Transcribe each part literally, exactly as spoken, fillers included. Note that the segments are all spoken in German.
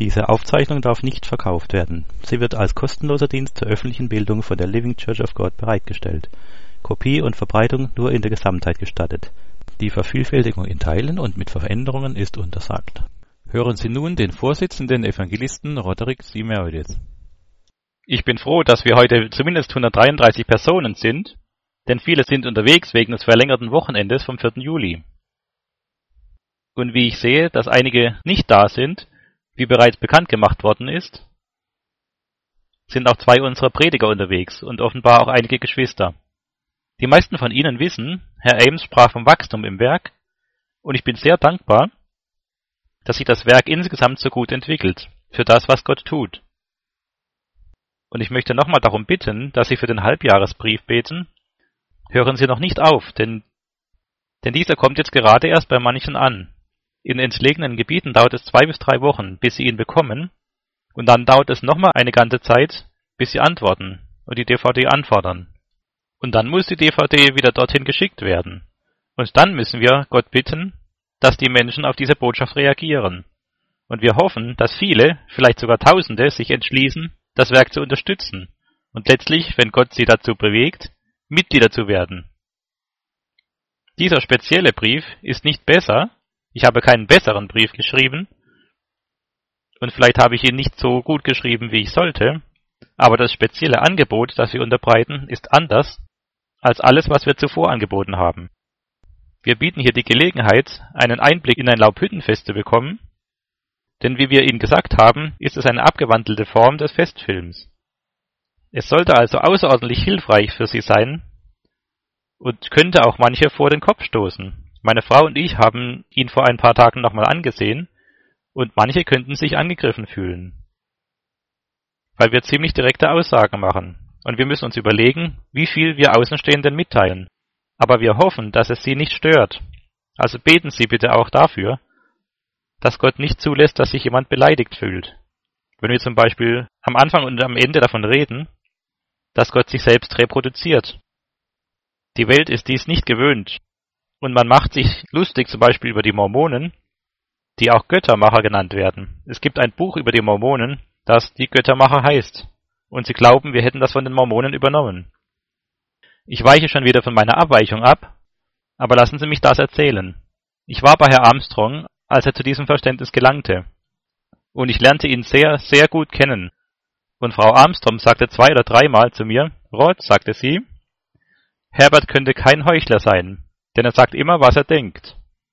Diese Aufzeichnung darf nicht verkauft werden. Sie wird als kostenloser Dienst zur öffentlichen Bildung von der Living Church of God bereitgestellt. Kopie und Verbreitung nur in der Gesamtheit gestattet. Die Vervielfältigung in Teilen und mit Veränderungen ist untersagt. Hören Sie nun den Vorsitzenden Evangelisten Roderick Simeoidis. Ich bin froh, dass wir heute zumindest hundertdreiunddreißig Personen sind, denn viele sind unterwegs wegen des verlängerten Wochenendes vom vierten Juli. Und wie ich sehe, dass einige nicht da sind, wie bereits bekannt gemacht worden ist, sind auch zwei unserer Prediger unterwegs und offenbar auch einige Geschwister. Die meisten von Ihnen wissen, Herr Ames sprach vom Wachstum im Werk, und ich bin sehr dankbar, dass sich das Werk insgesamt so gut entwickelt, für das, was Gott tut. Und ich möchte nochmal darum bitten, dass Sie für den Halbjahresbrief beten. Hören Sie noch nicht auf, denn, denn dieser kommt jetzt gerade erst bei manchen an. In entlegenen Gebieten dauert es zwei bis drei Wochen, bis Sie ihn bekommen, und dann dauert es nochmal eine ganze Zeit, bis Sie antworten und die D V D anfordern. Und dann muss die D V D wieder dorthin geschickt werden. Und dann müssen wir Gott bitten, dass die Menschen auf diese Botschaft reagieren. Und wir hoffen, dass viele, vielleicht sogar Tausende, sich entschließen, das Werk zu unterstützen und letztlich, wenn Gott sie dazu bewegt, Mitglieder zu werden. Dieser spezielle Brief ist nicht besser, ich habe keinen besseren Brief geschrieben und vielleicht habe ich ihn nicht so gut geschrieben, wie ich sollte, aber das spezielle Angebot, das wir unterbreiten, ist anders als alles, was wir zuvor angeboten haben. Wir bieten hier die Gelegenheit, einen Einblick in ein Laubhüttenfest zu bekommen, denn wie wir Ihnen gesagt haben, ist es eine abgewandelte Form des Festfilms. Es sollte also außerordentlich hilfreich für Sie sein und könnte auch manche vor den Kopf stoßen. Meine Frau und ich haben ihn vor ein paar Tagen nochmal angesehen und manche könnten sich angegriffen fühlen, weil wir ziemlich direkte Aussagen machen und wir müssen uns überlegen, wie viel wir Außenstehenden mitteilen. Aber wir hoffen, dass es Sie nicht stört. Also beten Sie bitte auch dafür, dass Gott nicht zulässt, dass sich jemand beleidigt fühlt. Wenn wir zum Beispiel am Anfang und am Ende davon reden, dass Gott sich selbst reproduziert. Die Welt ist dies nicht gewöhnt. Und man macht sich lustig zum Beispiel über die Mormonen, die auch Göttermacher genannt werden. Es gibt ein Buch über die Mormonen, das die Göttermacher heißt. Und sie glauben, wir hätten das von den Mormonen übernommen. Ich weiche schon wieder von meiner Abweichung ab, aber lassen Sie mich das erzählen. Ich war bei Herr Armstrong, als er zu diesem Verständnis gelangte. Und ich lernte ihn sehr, sehr gut kennen. Und Frau Armstrong sagte zwei oder dreimal zu mir, Rod, sagte sie, Herbert könnte kein Heuchler sein, denn er sagt immer, was er denkt.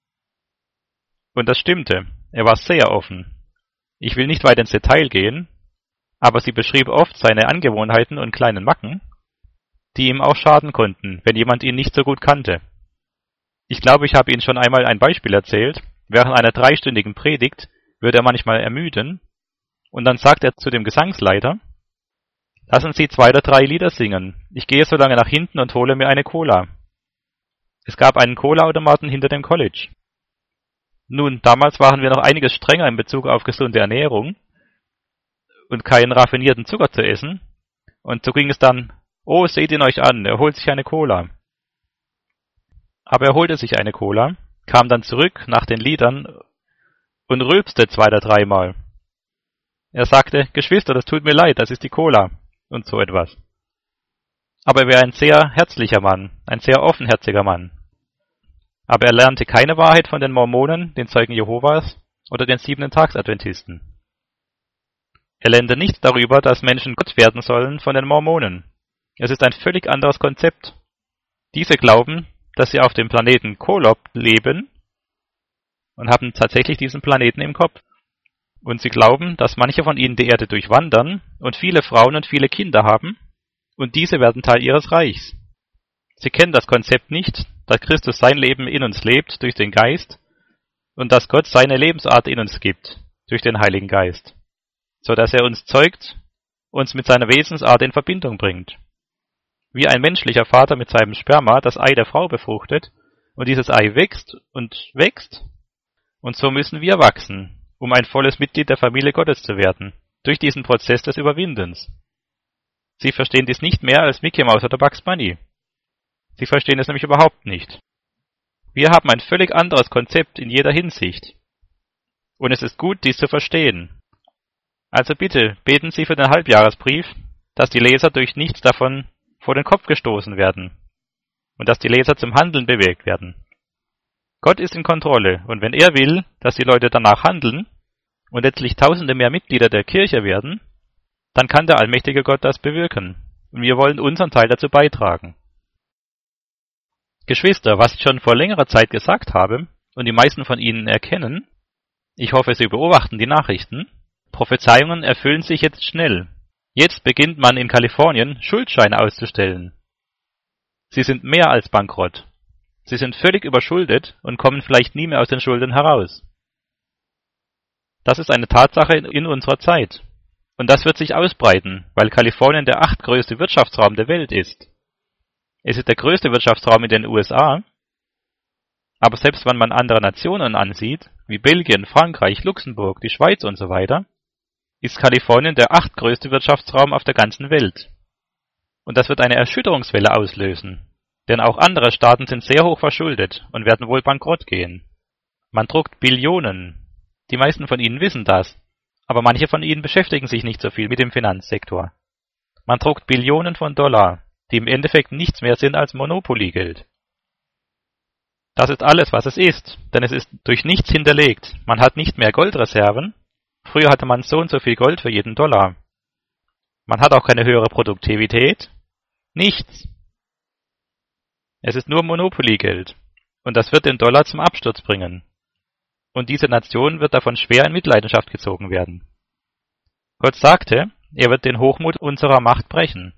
Und das stimmte, er war sehr offen. Ich will nicht weit ins Detail gehen, aber sie beschrieb oft seine Angewohnheiten und kleinen Macken, die ihm auch schaden konnten, wenn jemand ihn nicht so gut kannte. Ich glaube, ich habe Ihnen schon einmal ein Beispiel erzählt. Während einer dreistündigen Predigt würde er manchmal ermüden und dann sagt er zu dem Gesangsleiter, lassen Sie zwei oder drei Lieder singen. Ich gehe so lange nach hinten und hole mir eine Cola. Es gab einen Cola-Automaten hinter dem College. Nun, damals waren wir noch einiges strenger in Bezug auf gesunde Ernährung und keinen raffinierten Zucker zu essen. Und so ging es dann, oh, seht ihn euch an, er holt sich eine Cola. Aber er holte sich eine Cola, kam dann zurück nach den Liedern und rülpste zwei oder dreimal. Er sagte, Geschwister, das tut mir leid, das ist die Cola und so etwas. Aber er wäre ein sehr herzlicher Mann, ein sehr offenherziger Mann. Aber er lernte keine Wahrheit von den Mormonen, den Zeugen Jehovas oder den Siebenten-Tags-Adventisten. Er lernte nichts darüber, dass Menschen Gott werden sollen von den Mormonen. Es ist ein völlig anderes Konzept. Diese glauben, dass sie auf dem Planeten Kolob leben und haben tatsächlich diesen Planeten im Kopf. Und sie glauben, dass manche von ihnen die Erde durchwandern und viele Frauen und viele Kinder haben und diese werden Teil ihres Reichs. Sie kennen das Konzept nicht, dass Christus sein Leben in uns lebt durch den Geist und dass Gott seine Lebensart in uns gibt durch den Heiligen Geist, so dass er uns zeugt, uns mit seiner Wesensart in Verbindung bringt. Wie ein menschlicher Vater mit seinem Sperma das Ei der Frau befruchtet und dieses Ei wächst und wächst. Und so müssen wir wachsen, um ein volles Mitglied der Familie Gottes zu werden, durch diesen Prozess des Überwindens. Sie verstehen dies nicht mehr als Mickey Mouse oder Bugs Bunny. Sie verstehen es nämlich überhaupt nicht. Wir haben ein völlig anderes Konzept in jeder Hinsicht. Und es ist gut, dies zu verstehen. Also bitte beten Sie für den Halbjahresbrief, dass die Leser durch nichts davon vor den Kopf gestoßen werden und dass die Leser zum Handeln bewegt werden. Gott ist in Kontrolle, und wenn er will, dass die Leute danach handeln und letztlich Tausende mehr Mitglieder der Kirche werden, dann kann der allmächtige Gott das bewirken, und wir wollen unseren Teil dazu beitragen. Geschwister, was ich schon vor längerer Zeit gesagt habe, und die meisten von Ihnen erkennen, ich hoffe, Sie beobachten die Nachrichten, Prophezeiungen erfüllen sich jetzt schnell. Jetzt beginnt man in Kalifornien, Schuldscheine auszustellen. Sie sind mehr als bankrott. Sie sind völlig überschuldet und kommen vielleicht nie mehr aus den Schulden heraus. Das ist eine Tatsache in unserer Zeit. Und das wird sich ausbreiten, weil Kalifornien der achtgrößte Wirtschaftsraum der Welt ist. Es ist der größte Wirtschaftsraum in den U S A, aber selbst wenn man andere Nationen ansieht, wie Belgien, Frankreich, Luxemburg, die Schweiz und so weiter, ist Kalifornien der achtgrößte Wirtschaftsraum auf der ganzen Welt. Und das wird eine Erschütterungswelle auslösen, denn auch andere Staaten sind sehr hoch verschuldet und werden wohl bankrott gehen. Man druckt Billionen. Die meisten von Ihnen wissen das, aber manche von Ihnen beschäftigen sich nicht so viel mit dem Finanzsektor. Man druckt Billionen von Dollar, die im Endeffekt nichts mehr sind als Monopoly-Geld. Das ist alles, was es ist, denn es ist durch nichts hinterlegt. Man hat nicht mehr Goldreserven. Früher hatte man so und so viel Gold für jeden Dollar. Man hat auch keine höhere Produktivität. Nichts. Es ist nur Monopoly-Geld. Und das wird den Dollar zum Absturz bringen. Und diese Nation wird davon schwer in Mitleidenschaft gezogen werden. Gott sagte, er wird den Hochmut unserer Macht brechen.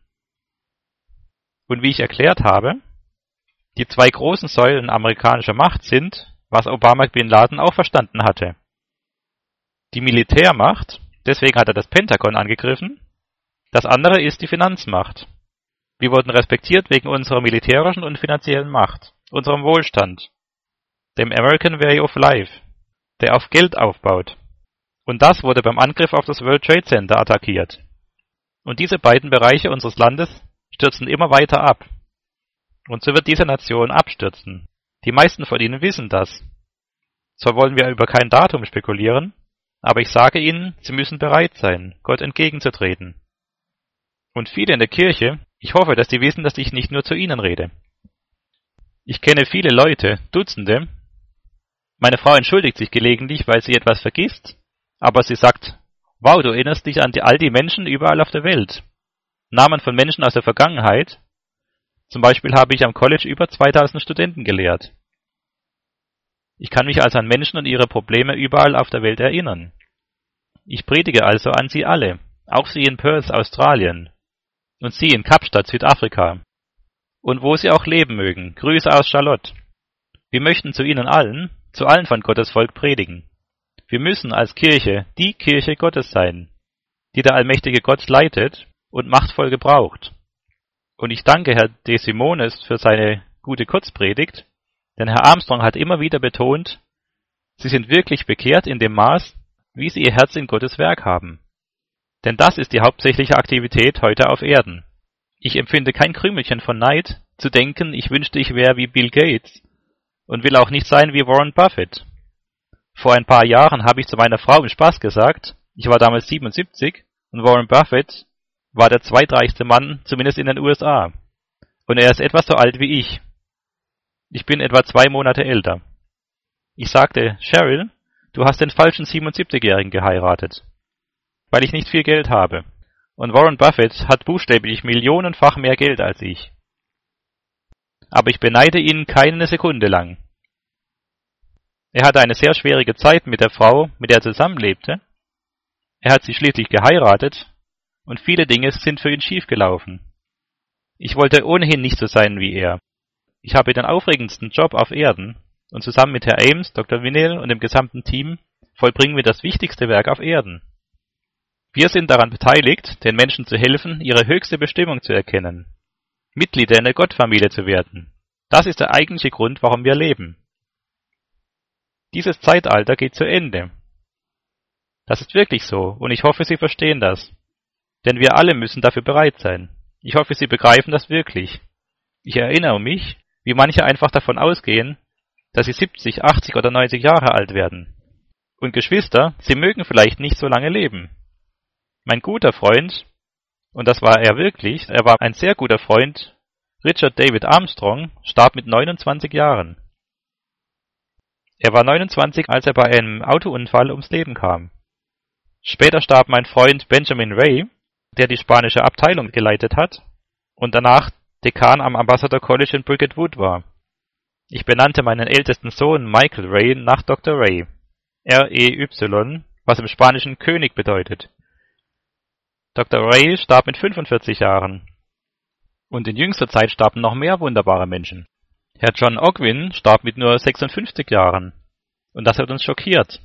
Und wie ich erklärt habe, die zwei großen Säulen amerikanischer Macht sind, was Obama Bin Laden auch verstanden hatte. Die Militärmacht, deswegen hat er das Pentagon angegriffen. Das andere ist die Finanzmacht. Wir wurden respektiert wegen unserer militärischen und finanziellen Macht, unserem Wohlstand, dem American Way of Life, der auf Geld aufbaut. Und das wurde beim Angriff auf das World Trade Center attackiert. Und diese beiden Bereiche unseres Landes stürzen immer weiter ab. Und so wird diese Nation abstürzen. Die meisten von Ihnen wissen das. Zwar wollen wir über kein Datum spekulieren, aber ich sage Ihnen, Sie müssen bereit sein, Gott entgegenzutreten. Und viele in der Kirche, ich hoffe, dass Sie wissen, dass ich nicht nur zu Ihnen rede. Ich kenne viele Leute, Dutzende. Meine Frau entschuldigt sich gelegentlich, weil sie etwas vergisst, aber sie sagt, wow, du erinnerst dich an die, all die Menschen überall auf der Welt. Namen von Menschen aus der Vergangenheit. Zum Beispiel habe ich am College über zweitausend Studenten gelehrt. Ich kann mich also an Menschen und ihre Probleme überall auf der Welt erinnern. Ich predige also an Sie alle, auch Sie in Perth, Australien, und Sie in Kapstadt, Südafrika, und wo Sie auch leben mögen. Grüße aus Charlotte. Wir möchten zu Ihnen allen, zu allen von Gottes Volk predigen. Wir müssen als Kirche die Kirche Gottes sein, die der allmächtige Gott leitet und machtvoll gebraucht. Und ich danke Herr De Simonis für seine gute Kurzpredigt, denn Herr Armstrong hat immer wieder betont, Sie sind wirklich bekehrt in dem Maß, wie Sie Ihr Herz in Gottes Werk haben. Denn das ist die hauptsächliche Aktivität heute auf Erden. Ich empfinde kein Krümelchen von Neid, zu denken, ich wünschte, ich wäre wie Bill Gates und will auch nicht sein wie Warren Buffett. Vor ein paar Jahren habe ich zu meiner Frau im Spaß gesagt, ich war damals siebenundsiebzig und Warren Buffett war der zweitreichste Mann, zumindest in den U S A. Und er ist etwa so alt wie ich. Ich bin etwa zwei Monate älter. Ich sagte, Cheryl, du hast den falschen siebenundsiebzigjährigen geheiratet, weil ich nicht viel Geld habe. Und Warren Buffett hat buchstäblich millionenfach mehr Geld als ich. Aber ich beneide ihn keine Sekunde lang. Er hatte eine sehr schwierige Zeit mit der Frau, mit der er zusammenlebte. Er hat sie schließlich geheiratet und viele Dinge sind für ihn schiefgelaufen. Ich wollte ohnehin nicht so sein wie er. Ich habe den aufregendsten Job auf Erden und zusammen mit Herr Ames, Doktor Winnell und dem gesamten Team vollbringen wir das wichtigste Werk auf Erden. Wir sind daran beteiligt, den Menschen zu helfen, ihre höchste Bestimmung zu erkennen, Mitglieder in der Gottfamilie zu werden. Das ist der eigentliche Grund, warum wir leben. Dieses Zeitalter geht zu Ende. Das ist wirklich so, und ich hoffe, Sie verstehen das. Denn wir alle müssen dafür bereit sein. Ich hoffe, Sie begreifen das wirklich. Ich erinnere mich, wie manche einfach davon ausgehen, dass sie siebzig, achtzig oder neunzig Jahre alt werden. Und Geschwister, Sie mögen vielleicht nicht so lange leben. Mein guter Freund, und das war er wirklich, er war ein sehr guter Freund, Richard David Armstrong, starb mit neunundzwanzig Jahren. Er war neunundzwanzig, als er bei einem Autounfall ums Leben kam. Später starb mein Freund Benjamin Ray, der die spanische Abteilung geleitet hat und danach Dekan am Ambassador College in Bricket Wood war. Ich benannte meinen ältesten Sohn Michael Ray nach Doktor Ray, R E Y, was im Spanischen König bedeutet. Doktor Ray starb mit fünfundvierzig Jahren. Und in jüngster Zeit starben noch mehr wunderbare Menschen. Herr John Ogwin starb mit nur sechsundfünfzig Jahren. Und das hat uns schockiert.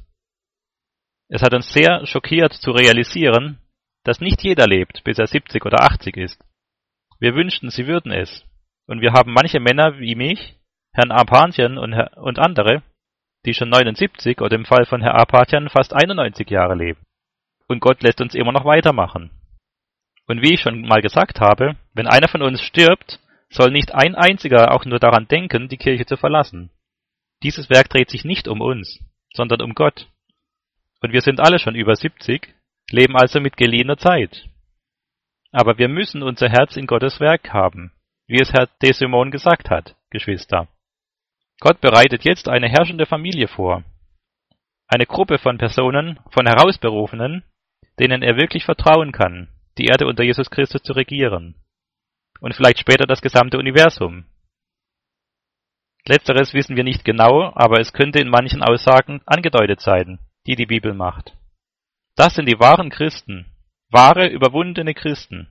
Es hat uns sehr schockiert zu realisieren, dass nicht jeder lebt, bis er siebzig oder achtzig ist. Wir wünschten, sie würden es. Und wir haben manche Männer wie mich, Herrn Arpatian und, Herr, und andere, die schon neunundsiebzig oder im Fall von Herrn Arpatian fast einundneunzig Jahre leben. Und Gott lässt uns immer noch weitermachen. Und wie ich schon mal gesagt habe, wenn einer von uns stirbt, soll nicht ein einziger auch nur daran denken, die Kirche zu verlassen. Dieses Werk dreht sich nicht um uns, sondern um Gott. Und wir sind alle schon über siebzig, leben also mit geliehener Zeit. Aber wir müssen unser Herz in Gottes Werk haben, wie es Herr de Simon gesagt hat, Geschwister. Gott bereitet jetzt eine herrschende Familie vor. Eine Gruppe von Personen, von Herausberufenen, denen er wirklich vertrauen kann, die Erde unter Jesus Christus zu regieren. Und vielleicht später das gesamte Universum. Letzteres wissen wir nicht genau, aber es könnte in manchen Aussagen angedeutet sein, die die Bibel macht. Das sind die wahren Christen, wahre, überwundene Christen.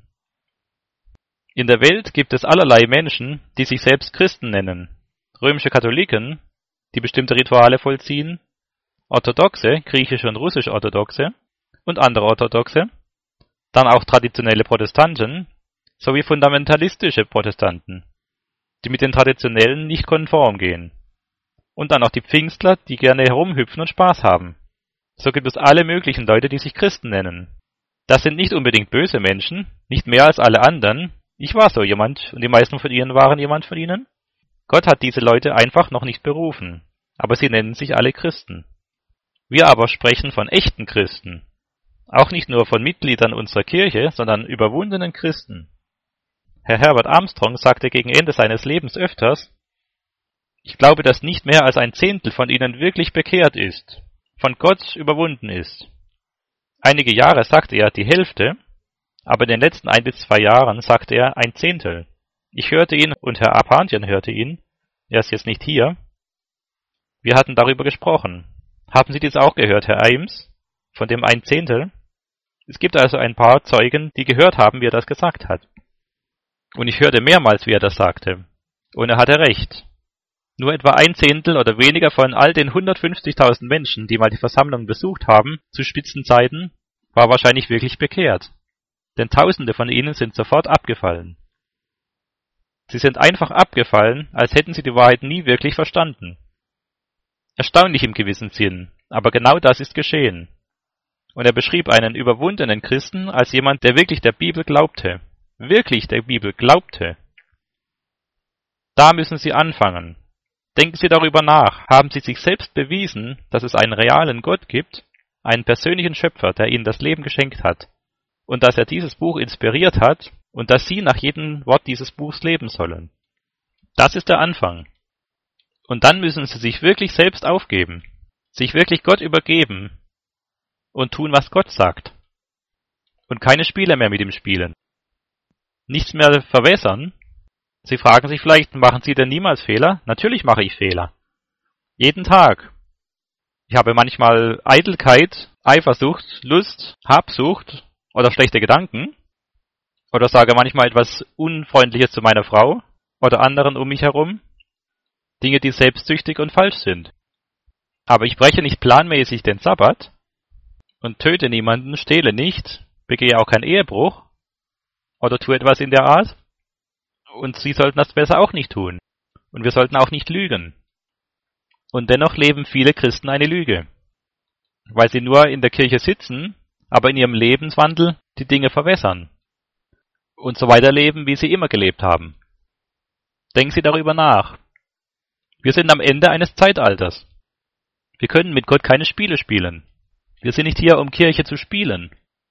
In der Welt gibt es allerlei Menschen, die sich selbst Christen nennen. Römische Katholiken, die bestimmte Rituale vollziehen, Orthodoxe, griechisch und russisch-orthodoxe und andere Orthodoxe, dann auch traditionelle Protestanten sowie fundamentalistische Protestanten, die mit den Traditionellen nicht konform gehen. Und dann auch die Pfingstler, die gerne herumhüpfen und Spaß haben. So gibt es alle möglichen Leute, die sich Christen nennen. Das sind nicht unbedingt böse Menschen, nicht mehr als alle anderen. Ich war so jemand und die meisten von ihnen waren jemand von ihnen. Gott hat diese Leute einfach noch nicht berufen, aber sie nennen sich alle Christen. Wir aber sprechen von echten Christen, auch nicht nur von Mitgliedern unserer Kirche, sondern überwundenen Christen. Herr Herbert Armstrong sagte gegen Ende seines Lebens öfters, ich glaube, dass nicht mehr als ein Zehntel von ihnen wirklich bekehrt ist, von Gott überwunden ist. Einige Jahre sagte er die Hälfte, aber in den letzten ein bis zwei Jahren sagte er ein Zehntel. Ich hörte ihn und Herr Arpatian hörte ihn, er ist jetzt nicht hier. Wir hatten darüber gesprochen. Haben Sie dies auch gehört, Herr Ames, von dem ein Zehntel? Es gibt also ein paar Zeugen, die gehört haben, wie er das gesagt hat. Und ich hörte mehrmals, wie er das sagte. Und er hatte recht. Nur etwa ein Zehntel oder weniger von all den hundertfünfzigtausend Menschen, die mal die Versammlung besucht haben, zu Spitzenzeiten, war wahrscheinlich wirklich bekehrt. Denn Tausende von ihnen sind sofort abgefallen. Sie sind einfach abgefallen, als hätten sie die Wahrheit nie wirklich verstanden. Erstaunlich im gewissen Sinn, aber genau das ist geschehen. Und er beschrieb einen überwundenen Christen als jemand, der wirklich der Bibel glaubte. Wirklich der Bibel glaubte. Da müssen Sie anfangen. Denken Sie darüber nach. Haben Sie sich selbst bewiesen, dass es einen realen Gott gibt, einen persönlichen Schöpfer, der Ihnen das Leben geschenkt hat, und dass er dieses Buch inspiriert hat und dass Sie nach jedem Wort dieses Buchs leben sollen. Das ist der Anfang. Und dann müssen Sie sich wirklich selbst aufgeben, sich wirklich Gott übergeben und tun, was Gott sagt. Und keine Spiele mehr mit ihm spielen. Nichts mehr verwässern. Sie fragen sich vielleicht, machen Sie denn niemals Fehler? Natürlich mache ich Fehler. Jeden Tag. Ich habe manchmal Eitelkeit, Eifersucht, Lust, Habsucht oder schlechte Gedanken. Oder sage manchmal etwas Unfreundliches zu meiner Frau oder anderen um mich herum. Dinge, die selbstsüchtig und falsch sind. Aber ich breche nicht planmäßig den Sabbat und töte niemanden, stehle nicht, begehe auch keinen Ehebruch oder tue etwas in der Art. Und Sie sollten das besser auch nicht tun. Und wir sollten auch nicht lügen. Und dennoch leben viele Christen eine Lüge, weil sie nur in der Kirche sitzen, aber in ihrem Lebenswandel die Dinge verwässern und so weiterleben, wie sie immer gelebt haben. Denken Sie darüber nach. Wir sind am Ende eines Zeitalters. Wir können mit Gott keine Spiele spielen. Wir sind nicht hier, um Kirche zu spielen.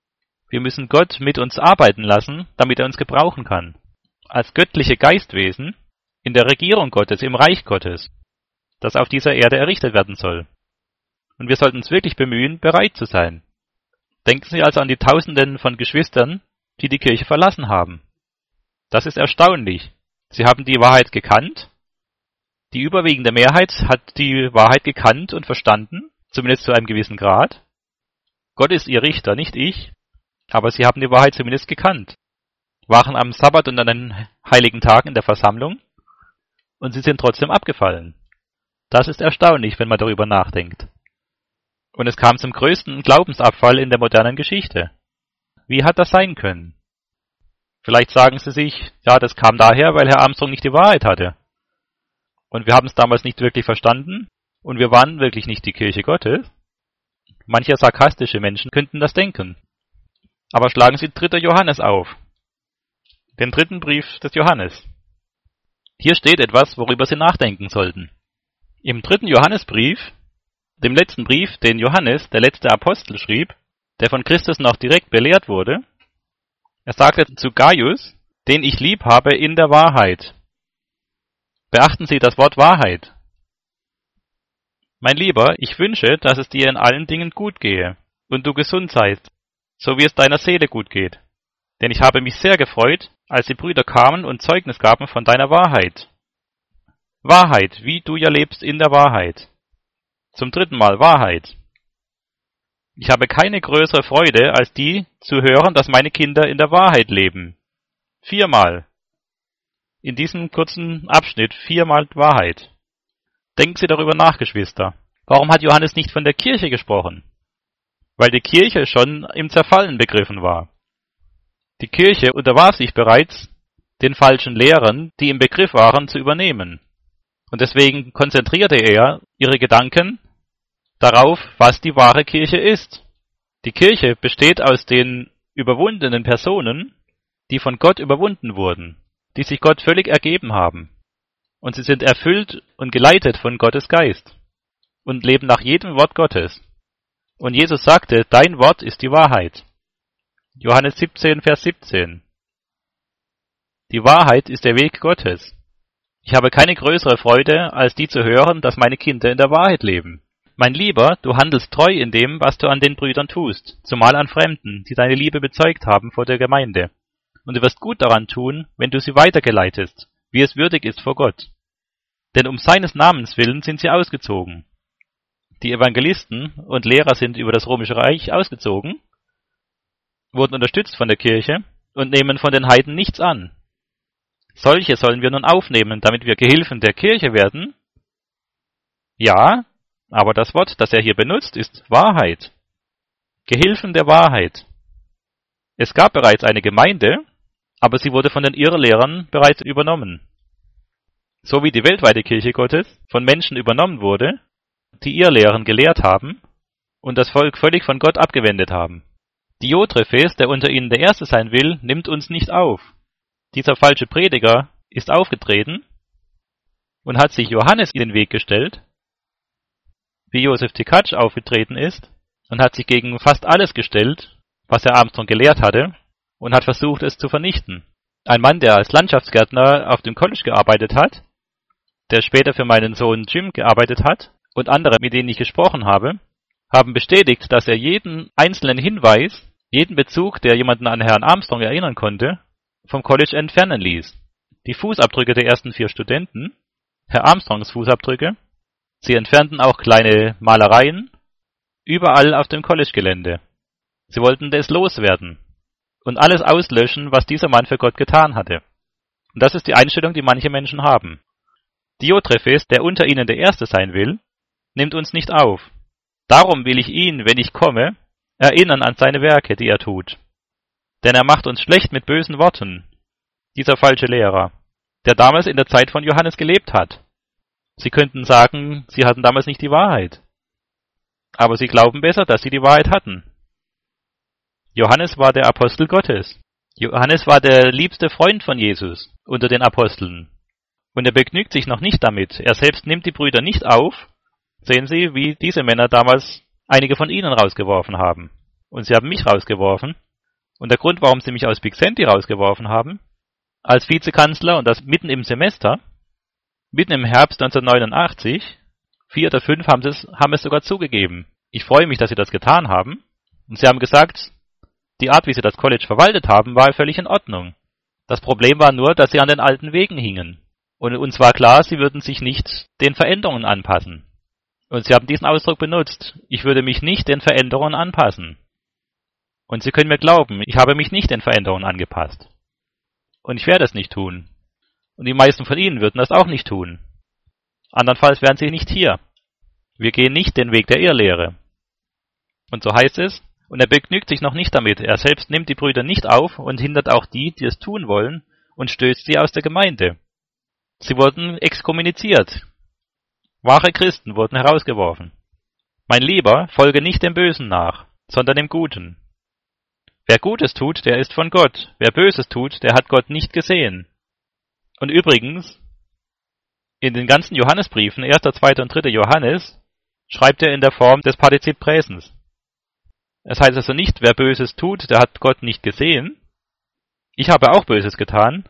Wir müssen Gott mit uns arbeiten lassen, damit er uns gebrauchen kann. Als göttliche Geistwesen in der Regierung Gottes, im Reich Gottes, das auf dieser Erde errichtet werden soll. Und wir sollten uns wirklich bemühen, bereit zu sein. Denken Sie also an die Tausenden von Geschwistern, die die Kirche verlassen haben. Das ist erstaunlich. Sie haben die Wahrheit gekannt. Die überwiegende Mehrheit hat die Wahrheit gekannt und verstanden, zumindest zu einem gewissen Grad. Gott ist ihr Richter, nicht ich, aber sie haben die Wahrheit zumindest gekannt, waren am Sabbat und an den heiligen Tagen in der Versammlung und sie sind trotzdem abgefallen. Das ist erstaunlich, wenn man darüber nachdenkt. Und es kam zum größten Glaubensabfall in der modernen Geschichte. Wie hat das sein können? Vielleicht sagen Sie sich, ja, das kam daher, weil Herr Armstrong nicht die Wahrheit hatte. Und wir haben es damals nicht wirklich verstanden und wir waren wirklich nicht die Kirche Gottes. Manche sarkastische Menschen könnten das denken. Aber schlagen Sie dritter Johannes auf. Den dritten Brief des Johannes. Hier steht etwas, worüber Sie nachdenken sollten. Im dritten Johannesbrief, dem letzten Brief, den Johannes, der letzte Apostel, schrieb, der von Christus noch direkt belehrt wurde, er sagte zu Gaius, den ich lieb habe in der Wahrheit. Beachten Sie das Wort Wahrheit. Mein Lieber, ich wünsche, dass es dir in allen Dingen gut gehe und du gesund seist, so wie es deiner Seele gut geht. Denn ich habe mich sehr gefreut, als die Brüder kamen und Zeugnis gaben von deiner Wahrheit. Wahrheit, wie du ja lebst in der Wahrheit. Zum dritten Mal Wahrheit. Ich habe keine größere Freude, als die, zu hören, dass meine Kinder in der Wahrheit leben. Viermal. In diesem kurzen Abschnitt viermal Wahrheit. Denken Sie darüber nach, Geschwister. Warum hat Johannes nicht von der Kirche gesprochen? Weil die Kirche schon im Zerfallen begriffen war. Die Kirche unterwarf sich bereits den falschen Lehrern, die im Begriff waren, zu übernehmen. Und deswegen konzentrierte er ihre Gedanken darauf, was die wahre Kirche ist. Die Kirche besteht aus den überwundenen Personen, die von Gott überwunden wurden, die sich Gott völlig ergeben haben. Und sie sind erfüllt und geleitet von Gottes Geist und leben nach jedem Wort Gottes. Und Jesus sagte, dein Wort ist die Wahrheit. Johannes siebzehn, Vers siebzehn. Die Wahrheit ist der Weg Gottes. Ich habe keine größere Freude, als die zu hören, dass meine Kinder in der Wahrheit leben. Mein Lieber, du handelst treu in dem, was du an den Brüdern tust, zumal an Fremden, die deine Liebe bezeugt haben vor der Gemeinde. Und du wirst gut daran tun, wenn du sie weitergeleitest, wie es würdig ist vor Gott. Denn um seines Namens willen sind sie ausgezogen. Die Evangelisten und Lehrer sind über das Römische Reich ausgezogen, wurden unterstützt von der Kirche und nehmen von den Heiden nichts an. Solche sollen wir nun aufnehmen, damit wir Gehilfen der Kirche werden? Ja, aber das Wort, das er hier benutzt, ist Wahrheit. Gehilfen der Wahrheit. Es gab bereits eine Gemeinde, aber sie wurde von den Irrlehrern bereits übernommen. So wie die weltweite Kirche Gottes von Menschen übernommen wurde, die Irrlehren gelehrt haben und das Volk völlig von Gott abgewendet haben. Diotrephes, der unter ihnen der Erste sein will, nimmt uns nicht auf. Dieser falsche Prediger ist aufgetreten und hat sich Johannes in den Weg gestellt, wie Joseph Tkach aufgetreten ist und hat sich gegen fast alles gestellt, was Herr Armstrong gelehrt hatte, und hat versucht, es zu vernichten. Ein Mann, der als Landschaftsgärtner auf dem College gearbeitet hat, der später für meinen Sohn Jim gearbeitet hat, und andere, mit denen ich gesprochen habe, haben bestätigt, dass er jeden einzelnen Hinweis, jeden Bezug, der jemanden an Herrn Armstrong erinnern konnte, vom College entfernen ließ. Die Fußabdrücke der ersten vier Studenten, Herr Armstrongs Fußabdrücke, sie entfernten auch kleine Malereien, überall auf dem College-Gelände. Sie wollten das loswerden und alles auslöschen, was dieser Mann für Gott getan hatte. Und das ist die Einstellung, die manche Menschen haben. Diotrephes, der unter ihnen der Erste sein will, nimmt uns nicht auf. Darum will ich ihn, wenn ich komme, erinnern an seine Werke, die er tut. Denn er macht uns schlecht mit bösen Worten, dieser falsche Lehrer, der damals in der Zeit von Johannes gelebt hat. Sie könnten sagen, sie hatten damals nicht die Wahrheit. Aber sie glauben besser, dass sie die Wahrheit hatten. Johannes war der Apostel Gottes. Johannes war der liebste Freund von Jesus unter den Aposteln. Und er begnügt sich noch nicht damit. Er selbst nimmt die Brüder nicht auf. Sehen Sie, wie diese Männer damals einige von ihnen rausgeworfen haben. Und sie haben mich rausgeworfen. Und der Grund, warum sie mich aus Big Sandy rausgeworfen haben, als Vizekanzler und das mitten im Semester, mitten im Herbst neunzehnhundertneunundachtzig, vier oder fünf haben, es, haben es sogar zugegeben. Ich freue mich, dass sie das getan haben. Und sie haben gesagt, die Art, wie sie das College verwaltet haben, war völlig in Ordnung. Das Problem war nur, dass sie an den alten Wegen hingen. Und uns war klar, sie würden sich nicht den Veränderungen anpassen. Und sie haben diesen Ausdruck benutzt. Ich würde mich nicht den Veränderungen anpassen. Und Sie können mir glauben, ich habe mich nicht den Veränderungen angepasst. Und ich werde es nicht tun. Und die meisten von Ihnen würden das auch nicht tun. Andernfalls wären Sie nicht hier. Wir gehen nicht den Weg der Irrlehre. Und so heißt es, und er begnügt sich noch nicht damit. Er selbst nimmt die Brüder nicht auf und hindert auch die, die es tun wollen, und stößt sie aus der Gemeinde. Sie wurden exkommuniziert. Wahre Christen wurden herausgeworfen. Mein Lieber, folge nicht dem Bösen nach, sondern dem Guten. Wer Gutes tut, der ist von Gott. Wer Böses tut, der hat Gott nicht gesehen. Und übrigens, in den ganzen Johannesbriefen, erster, zweiter und dritter Johannes, schreibt er in der Form des Partizip Präsens. Es heißt also nicht, wer Böses tut, der hat Gott nicht gesehen. Ich habe auch Böses getan.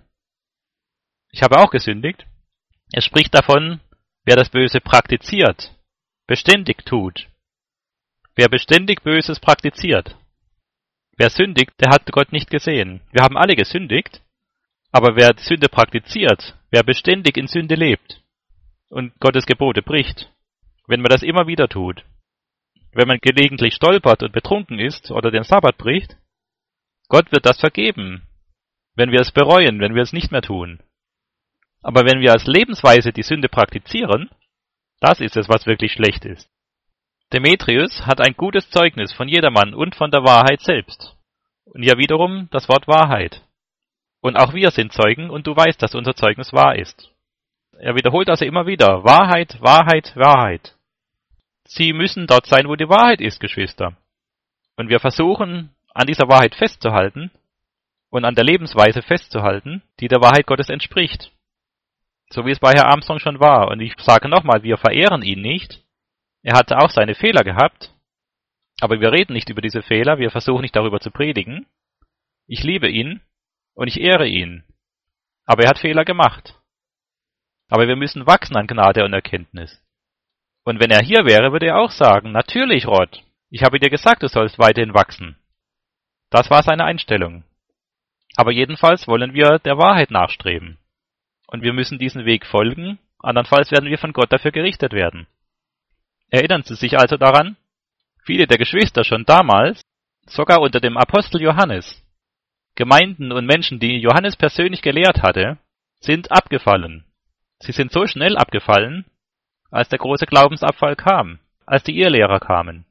Ich habe auch gesündigt. Es spricht davon, wer das Böse praktiziert, beständig tut. Wer beständig Böses praktiziert. Wer sündigt, der hat Gott nicht gesehen. Wir haben alle gesündigt, aber wer Sünde praktiziert, wer beständig in Sünde lebt und Gottes Gebote bricht, wenn man das immer wieder tut, wenn man gelegentlich stolpert und betrunken ist oder den Sabbat bricht, Gott wird das vergeben, wenn wir es bereuen, wenn wir es nicht mehr tun. Aber wenn wir als Lebensweise die Sünde praktizieren, das ist es, was wirklich schlecht ist. Demetrius hat ein gutes Zeugnis von jedermann und von der Wahrheit selbst. Und ja wiederum das Wort Wahrheit. Und auch wir sind Zeugen, und du weißt, dass unser Zeugnis wahr ist. Er wiederholt also immer wieder, Wahrheit, Wahrheit, Wahrheit. Sie müssen dort sein, wo die Wahrheit ist, Geschwister. Und wir versuchen, an dieser Wahrheit festzuhalten und an der Lebensweise festzuhalten, die der Wahrheit Gottes entspricht. So wie es bei Herr Armstrong schon war. Und ich sage nochmal, wir verehren ihn nicht. Er hatte auch seine Fehler gehabt. Aber wir reden nicht über diese Fehler, wir versuchen nicht darüber zu predigen. Ich liebe ihn und ich ehre ihn. Aber er hat Fehler gemacht. Aber wir müssen wachsen an Gnade und Erkenntnis. Und wenn er hier wäre, würde er auch sagen, natürlich, Rod, ich habe dir gesagt, du sollst weiterhin wachsen. Das war seine Einstellung. Aber jedenfalls wollen wir der Wahrheit nachstreben. Und wir müssen diesen Weg folgen, andernfalls werden wir von Gott dafür gerichtet werden. Erinnern Sie sich also daran? Viele der Geschwister schon damals, sogar unter dem Apostel Johannes, Gemeinden und Menschen, die Johannes persönlich gelehrt hatte, sind abgefallen. Sie sind so schnell abgefallen, als der große Glaubensabfall kam, als die Irrlehrer kamen.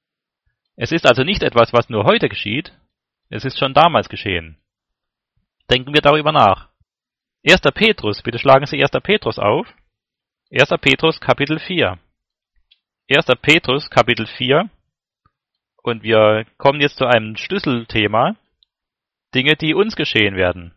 Es ist also nicht etwas, was nur heute geschieht, es ist schon damals geschehen. Denken wir darüber nach. erster Petrus, bitte schlagen Sie erster Petrus auf. erster Petrus Kapitel vier. erster Petrus Kapitel vier. Und wir kommen jetzt zu einem Schlüsselthema. Dinge, die uns geschehen werden.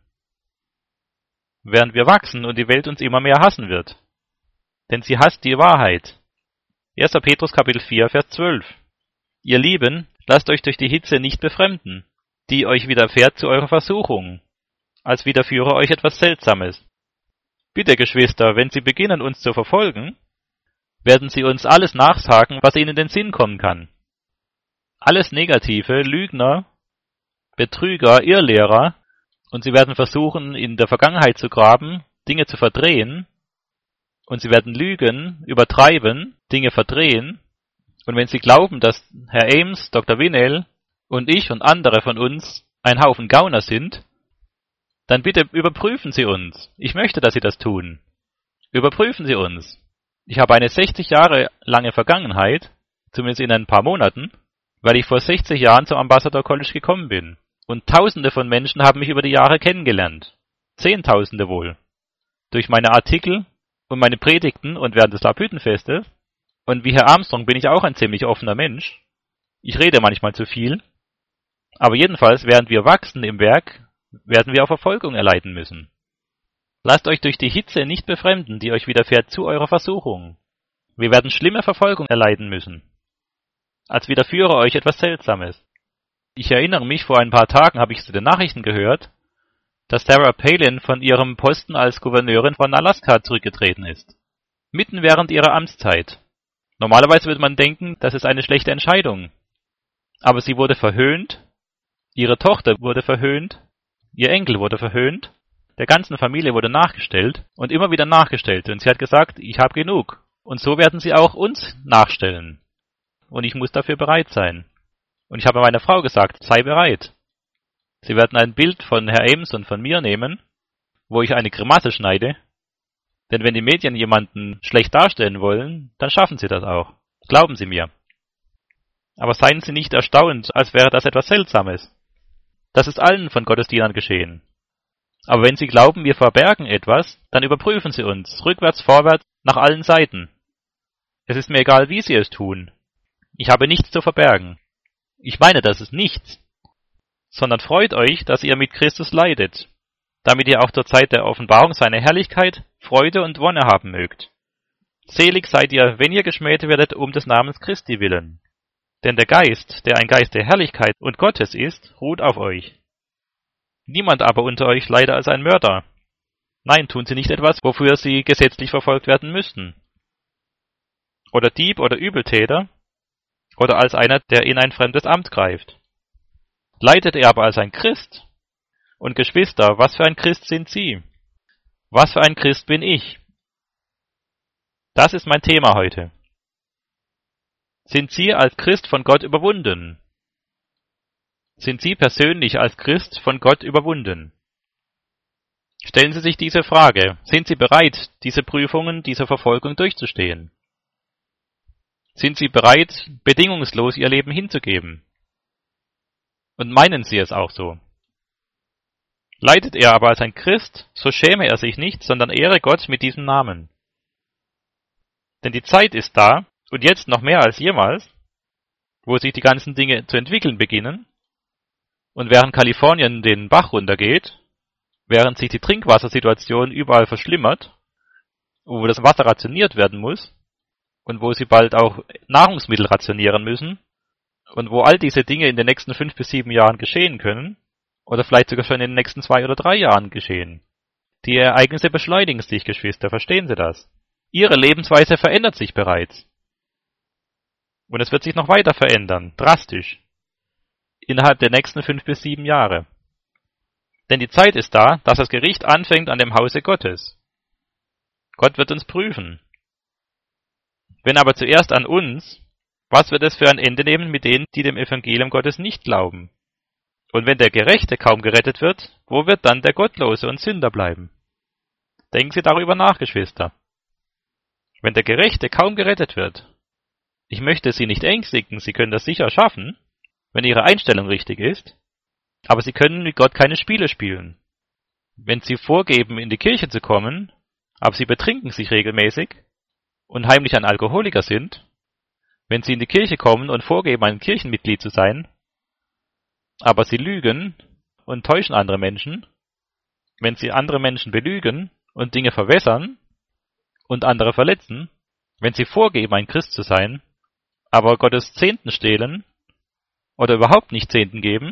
Während wir wachsen und die Welt uns immer mehr hassen wird. Denn sie hasst die Wahrheit. erster Petrus Kapitel vier, Vers zwölf. Ihr Lieben, lasst euch durch die Hitze nicht befremden, die euch widerfährt zu eurer Versuchung, als widerführe euch etwas Seltsames. Bitte, Geschwister, wenn sie beginnen, uns zu verfolgen, werden sie uns alles nachsagen, was ihnen in den Sinn kommen kann. Alles Negative, Lügner, Betrüger, Irrlehrer, und sie werden versuchen, in der Vergangenheit zu graben, Dinge zu verdrehen, und sie werden lügen, übertreiben, Dinge verdrehen, und wenn sie glauben, dass Herr Ames, Doktor Winnell und ich und andere von uns ein Haufen Gauner sind, dann bitte überprüfen Sie uns. Ich möchte, dass Sie das tun. Überprüfen Sie uns. Ich habe eine sechzig Jahre lange Vergangenheit, zumindest in ein paar Monaten, weil ich vor sechzig Jahren zum Ambassador College gekommen bin. Und Tausende von Menschen haben mich über die Jahre kennengelernt. Zehntausende wohl. Durch meine Artikel und meine Predigten und während des Laubhüttenfestes. Und wie Herr Armstrong bin ich auch ein ziemlich offener Mensch. Ich rede manchmal zu viel. Aber jedenfalls, während wir wachsen im Werk, werden wir auch Verfolgung erleiden müssen. Lasst euch durch die Hitze nicht befremden, die euch widerfährt zu eurer Versuchung. Wir werden schlimme Verfolgung erleiden müssen. Als widerführe euch etwas Seltsames. Ich erinnere mich, vor ein paar Tagen habe ich zu den Nachrichten gehört, dass Sarah Palin von ihrem Posten als Gouverneurin von Alaska zurückgetreten ist. Mitten während ihrer Amtszeit. Normalerweise würde man denken, das ist eine schlechte Entscheidung. Aber sie wurde verhöhnt, ihre Tochter wurde verhöhnt, ihr Enkel wurde verhöhnt, der ganzen Familie wurde nachgestellt und immer wieder nachgestellt. Und sie hat gesagt, ich habe genug. Und so werden sie auch uns nachstellen. Und ich muss dafür bereit sein. Und ich habe meiner Frau gesagt, sei bereit. Sie werden ein Bild von Herr Ames und von mir nehmen, wo ich eine Grimasse schneide. Denn wenn die Medien jemanden schlecht darstellen wollen, dann schaffen sie das auch. Glauben Sie mir. Aber seien Sie nicht erstaunt, als wäre das etwas Seltsames. Das ist allen von Gottesdienern geschehen. Aber wenn Sie glauben, wir verbergen etwas, dann überprüfen Sie uns, rückwärts, vorwärts, nach allen Seiten. Es ist mir egal, wie Sie es tun. Ich habe nichts zu verbergen. Ich meine, das ist nichts. Sondern freut euch, dass ihr mit Christus leidet, damit ihr auch zur Zeit der Offenbarung seiner Herrlichkeit Freude und Wonne haben mögt. Selig seid ihr, wenn ihr geschmäht werdet um des Namens Christi willen. Denn der Geist, der ein Geist der Herrlichkeit und Gottes ist, ruht auf euch. Niemand aber unter euch leide als ein Mörder. Nein, tun sie nicht etwas, wofür sie gesetzlich verfolgt werden müssten. Oder Dieb oder Übeltäter, oder als einer, der in ein fremdes Amt greift. Leidet er aber als ein Christ? Und Geschwister, was für ein Christ sind Sie? Was für ein Christ bin ich? Das ist mein Thema heute. Sind Sie als Christ von Gott überwunden? Sind Sie persönlich als Christ von Gott überwunden? Stellen Sie sich diese Frage. Sind Sie bereit, diese Prüfungen, diese Verfolgung durchzustehen? Sind Sie bereit, bedingungslos Ihr Leben hinzugeben? Und meinen Sie es auch so? Leidet er aber als ein Christ, so schäme er sich nicht, sondern ehre Gott mit diesem Namen. Denn die Zeit ist da, und jetzt noch mehr als jemals, wo sich die ganzen Dinge zu entwickeln beginnen, und während Kalifornien den Bach runtergeht, während sich die Trinkwassersituation überall verschlimmert, wo das Wasser rationiert werden muss, und wo sie bald auch Nahrungsmittel rationieren müssen, und wo all diese Dinge in den nächsten fünf bis sieben Jahren geschehen können, oder vielleicht sogar schon in den nächsten zwei oder drei Jahren geschehen. Die Ereignisse beschleunigen sich, Geschwister, verstehen Sie das? Ihre Lebensweise verändert sich bereits. Und es wird sich noch weiter verändern, drastisch, innerhalb der nächsten fünf bis sieben Jahre. Denn die Zeit ist da, dass das Gericht anfängt an dem Hause Gottes. Gott wird uns prüfen. Wenn aber zuerst an uns, was wird es für ein Ende nehmen mit denen, die dem Evangelium Gottes nicht glauben? Und wenn der Gerechte kaum gerettet wird, wo wird dann der Gottlose und Sünder bleiben? Denken Sie darüber nach, Geschwister. Wenn der Gerechte kaum gerettet wird, ich möchte Sie nicht ängstigen, Sie können das sicher schaffen, wenn Ihre Einstellung richtig ist, aber Sie können mit Gott keine Spiele spielen. Wenn Sie vorgeben, in die Kirche zu kommen, aber Sie betrinken sich regelmäßig und heimlich ein Alkoholiker sind, wenn Sie in die Kirche kommen und vorgeben, ein Kirchenmitglied zu sein, aber Sie lügen und täuschen andere Menschen, wenn Sie andere Menschen belügen und Dinge verwässern und andere verletzen, wenn Sie vorgeben, ein Christ zu sein, aber Gottes Zehnten stehlen oder überhaupt nicht Zehnten geben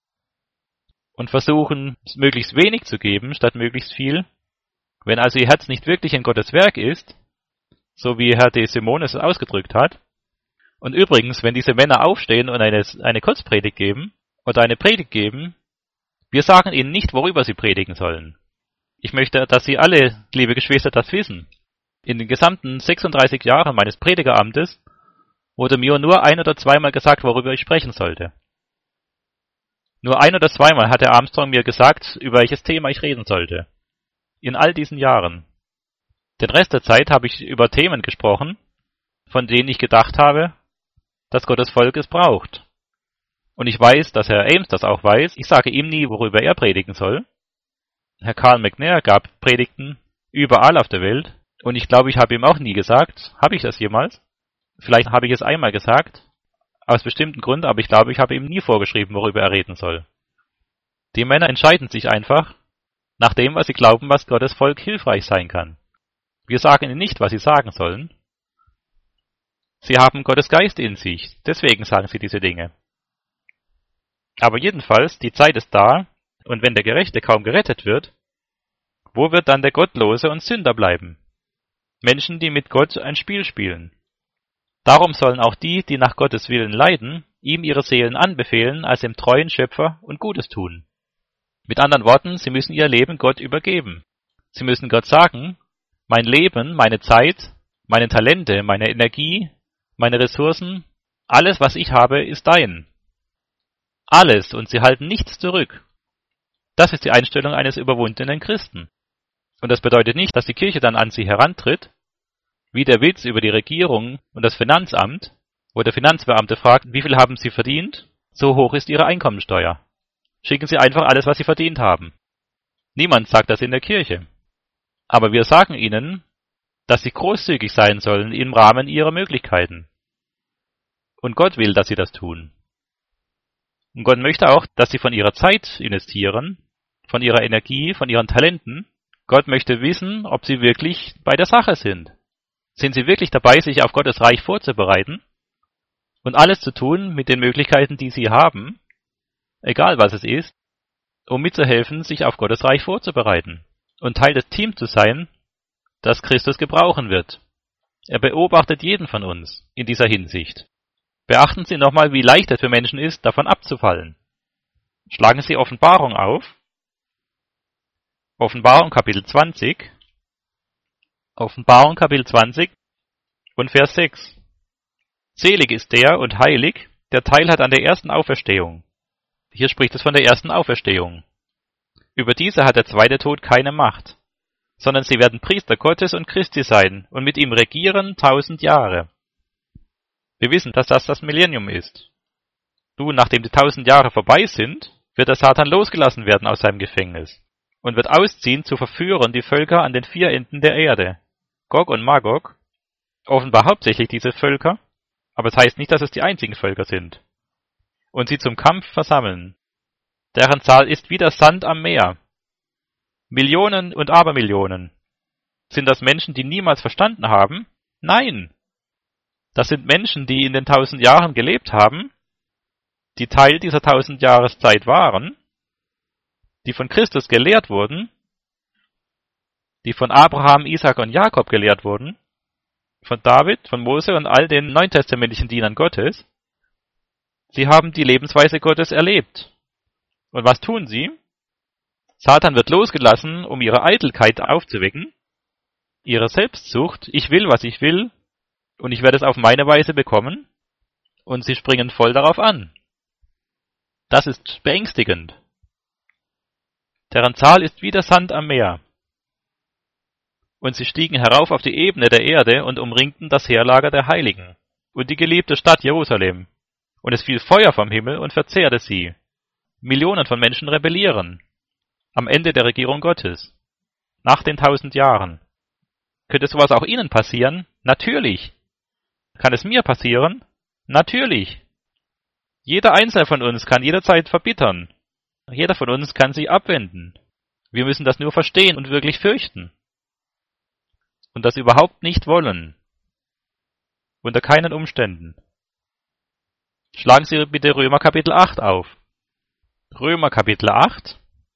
und versuchen, möglichst wenig zu geben, statt möglichst viel, wenn also Ihr Herz nicht wirklich in Gottes Werk ist, so wie Herr de Simone es ausgedrückt hat, und übrigens, wenn diese Männer aufstehen und eine, eine Kurzpredigt geben, oder eine Predigt geben, wir sagen ihnen nicht, worüber sie predigen sollen. Ich möchte, dass Sie alle, liebe Geschwister, das wissen. In den gesamten sechsunddreißig Jahren meines Predigeramtes wurde mir nur ein- oder zweimal gesagt, worüber ich sprechen sollte. Nur ein- oder zweimal hat der Armstrong mir gesagt, über welches Thema ich reden sollte. In all diesen Jahren. Den Rest der Zeit habe ich über Themen gesprochen, von denen ich gedacht habe, dass Gottes Volk es braucht. Und ich weiß, dass Herr Ames das auch weiß. Ich sage ihm nie, worüber er predigen soll. Herr Carl McNair gab Predigten überall auf der Welt. Und ich glaube, ich habe ihm auch nie gesagt. Habe ich das jemals? Vielleicht habe ich es einmal gesagt. Aus bestimmten Gründen, aber ich glaube, ich habe ihm nie vorgeschrieben, worüber er reden soll. Die Männer entscheiden sich einfach nach dem, was sie glauben, was Gottes Volk hilfreich sein kann. Wir sagen ihnen nicht, was sie sagen sollen. Sie haben Gottes Geist in sich. Deswegen sagen sie diese Dinge. Aber jedenfalls, die Zeit ist da, und wenn der Gerechte kaum gerettet wird, wo wird dann der Gottlose und Sünder bleiben? Menschen, die mit Gott ein Spiel spielen. Darum sollen auch die, die nach Gottes Willen leiden, ihm ihre Seelen anbefehlen als dem treuen Schöpfer und Gutes tun. Mit anderen Worten, sie müssen ihr Leben Gott übergeben. Sie müssen Gott sagen, mein Leben, meine Zeit, meine Talente, meine Energie, meine Ressourcen, alles, was ich habe, ist dein. Alles, und sie halten nichts zurück. Das ist die Einstellung eines überwundenen Christen. Und das bedeutet nicht, dass die Kirche dann an sie herantritt, wie der Witz über die Regierung und das Finanzamt, wo der Finanzbeamte fragt, wie viel haben Sie verdient? So hoch ist Ihre Einkommensteuer. Schicken Sie einfach alles, was Sie verdient haben. Niemand sagt das in der Kirche. Aber wir sagen ihnen, dass sie großzügig sein sollen im Rahmen ihrer Möglichkeiten. Und Gott will, dass sie das tun. Und Gott möchte auch, dass sie von ihrer Zeit investieren, von ihrer Energie, von ihren Talenten. Gott möchte wissen, ob sie wirklich bei der Sache sind. Sind sie wirklich dabei, sich auf Gottes Reich vorzubereiten und alles zu tun mit den Möglichkeiten, die sie haben, egal was es ist, um mitzuhelfen, sich auf Gottes Reich vorzubereiten und Teil des Teams zu sein, das Christus gebrauchen wird. Er beobachtet jeden von uns in dieser Hinsicht. Beachten Sie nochmal, wie leicht es für Menschen ist, davon abzufallen. Schlagen Sie Offenbarung auf. Offenbarung Kapitel zwanzig. Offenbarung Kapitel zwanzig und Vers sechs. Selig ist der und heilig, der Teil hat an der ersten Auferstehung. Hier spricht es von der ersten Auferstehung. Über diese hat der zweite Tod keine Macht, sondern sie werden Priester Gottes und Christi sein und mit ihm regieren tausend Jahre. Wir wissen, dass das das Millennium ist. Nun, nachdem die tausend Jahre vorbei sind, wird der Satan losgelassen werden aus seinem Gefängnis und wird ausziehen, zu verführen die Völker an den vier Enden der Erde. Gog und Magog, offenbar hauptsächlich diese Völker, aber es heißt nicht, dass es die einzigen Völker sind, und sie zum Kampf versammeln. Deren Zahl ist wie der Sand am Meer. Millionen und Abermillionen. Sind das Menschen, die niemals verstanden haben? Nein! Das sind Menschen, die in den tausend Jahren gelebt haben, die Teil dieser tausend Jahreszeit waren, die von Christus gelehrt wurden, die von Abraham, Isaac und Jakob gelehrt wurden, von David, von Mose und all den neutestamentlichen Dienern Gottes. Sie haben die Lebensweise Gottes erlebt. Und was tun sie? Satan wird losgelassen, um ihre Eitelkeit aufzuwecken, ihre Selbstsucht, ich will, was ich will, und ich werde es auf meine Weise bekommen, und sie springen voll darauf an. Das ist beängstigend. Deren Zahl ist wie der Sand am Meer. Und sie stiegen herauf auf die Ebene der Erde und umringten das Heerlager der Heiligen und die geliebte Stadt Jerusalem. Und es fiel Feuer vom Himmel und verzehrte sie. Millionen von Menschen rebellieren. Am Ende der Regierung Gottes. Nach den tausend Jahren. Könnte sowas auch Ihnen passieren? Natürlich. Kann es mir passieren? Natürlich. Jeder Einzelne von uns kann jederzeit verbittern. Jeder von uns kann sich abwenden. Wir müssen das nur verstehen und wirklich fürchten. Und das überhaupt nicht wollen. Unter keinen Umständen. Schlagen Sie bitte Römer Kapitel acht auf. Römer Kapitel acht.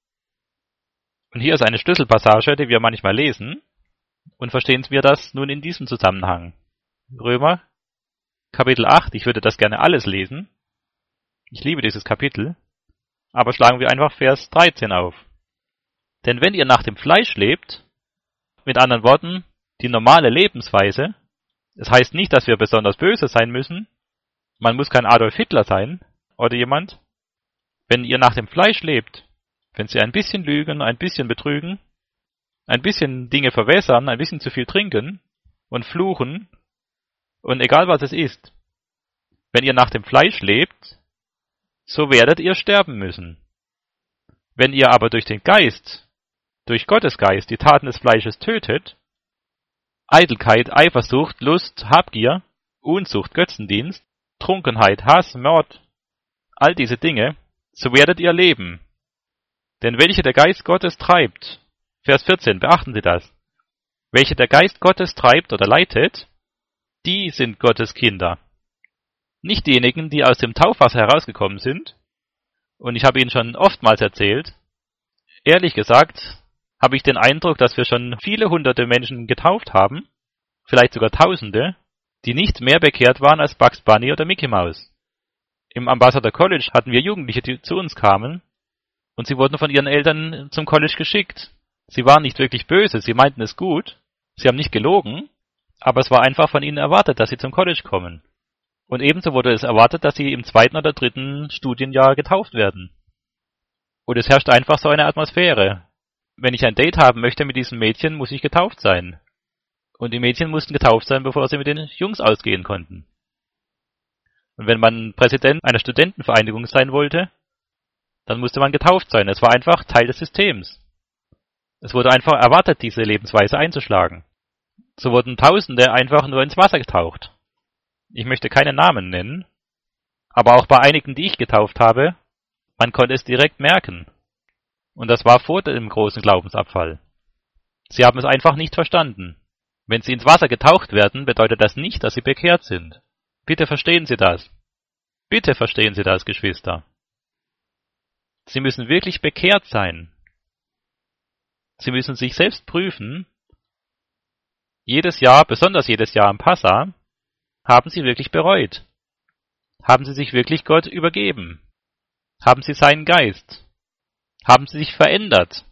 Und hier ist eine Schlüsselpassage, die wir manchmal lesen. Und verstehen wir das nun in diesem Zusammenhang. Römer Kapitel acht. Ich würde das gerne alles lesen. Ich liebe dieses Kapitel. Aber schlagen wir einfach Vers dreizehn auf. Denn wenn ihr nach dem Fleisch lebt, mit anderen Worten, die normale Lebensweise, es heißt nicht, dass wir besonders böse sein müssen, man muss kein Adolf Hitler sein oder jemand. Wenn ihr nach dem Fleisch lebt, wenn sie ein bisschen lügen, ein bisschen betrügen, ein bisschen Dinge verwässern, ein bisschen zu viel trinken und fluchen und egal was es ist, wenn ihr nach dem Fleisch lebt, so werdet ihr sterben müssen. Wenn ihr aber durch den Geist, durch Gottes Geist die Taten des Fleisches tötet, Eitelkeit, Eifersucht, Lust, Habgier, Unzucht, Götzendienst, Trunkenheit, Hass, Mord, all diese Dinge, so werdet ihr leben. Denn welche der Geist Gottes treibt, Vers vierzehn, beachten Sie das, welche der Geist Gottes treibt oder leitet, die sind Gottes Kinder. Nicht diejenigen, die aus dem Taufwasser herausgekommen sind Und ich habe Ihnen schon oftmals erzählt, ehrlich gesagt, habe ich den Eindruck, dass wir schon viele hunderte Menschen getauft haben, vielleicht sogar Tausende, die nicht mehr bekehrt waren als Bugs Bunny oder Mickey Mouse. Im Ambassador College hatten wir Jugendliche, die zu uns kamen, und sie wurden von ihren Eltern zum College geschickt. Sie waren nicht wirklich böse, sie meinten es gut, sie haben nicht gelogen, aber es war einfach von ihnen erwartet, dass sie zum College kommen. Und ebenso wurde es erwartet, dass sie im zweiten oder dritten Studienjahr getauft werden. Und es herrscht einfach so eine Atmosphäre. Wenn ich ein Date haben möchte mit diesem Mädchen, muss ich getauft sein. Und die Mädchen mussten getauft sein, bevor sie mit den Jungs ausgehen konnten. Und wenn man Präsident einer Studentenvereinigung sein wollte, dann musste man getauft sein. Es war einfach Teil des Systems. Es wurde einfach erwartet, diese Lebensweise einzuschlagen. So wurden Tausende einfach nur ins Wasser getaucht. Ich möchte keine Namen nennen, aber auch bei einigen, die ich getauft habe, man konnte es direkt merken. Und das war vor dem großen Glaubensabfall. Sie haben es einfach nicht verstanden. Wenn sie ins Wasser getaucht werden, bedeutet das nicht, dass sie bekehrt sind. Bitte verstehen Sie das. Bitte verstehen Sie das, Geschwister. Sie müssen wirklich bekehrt sein. Sie müssen sich selbst prüfen. Jedes Jahr, besonders jedes Jahr am Passa, haben Sie wirklich bereut? Haben Sie sich wirklich Gott übergeben? Haben Sie seinen Geist? Haben Sie sich verändert?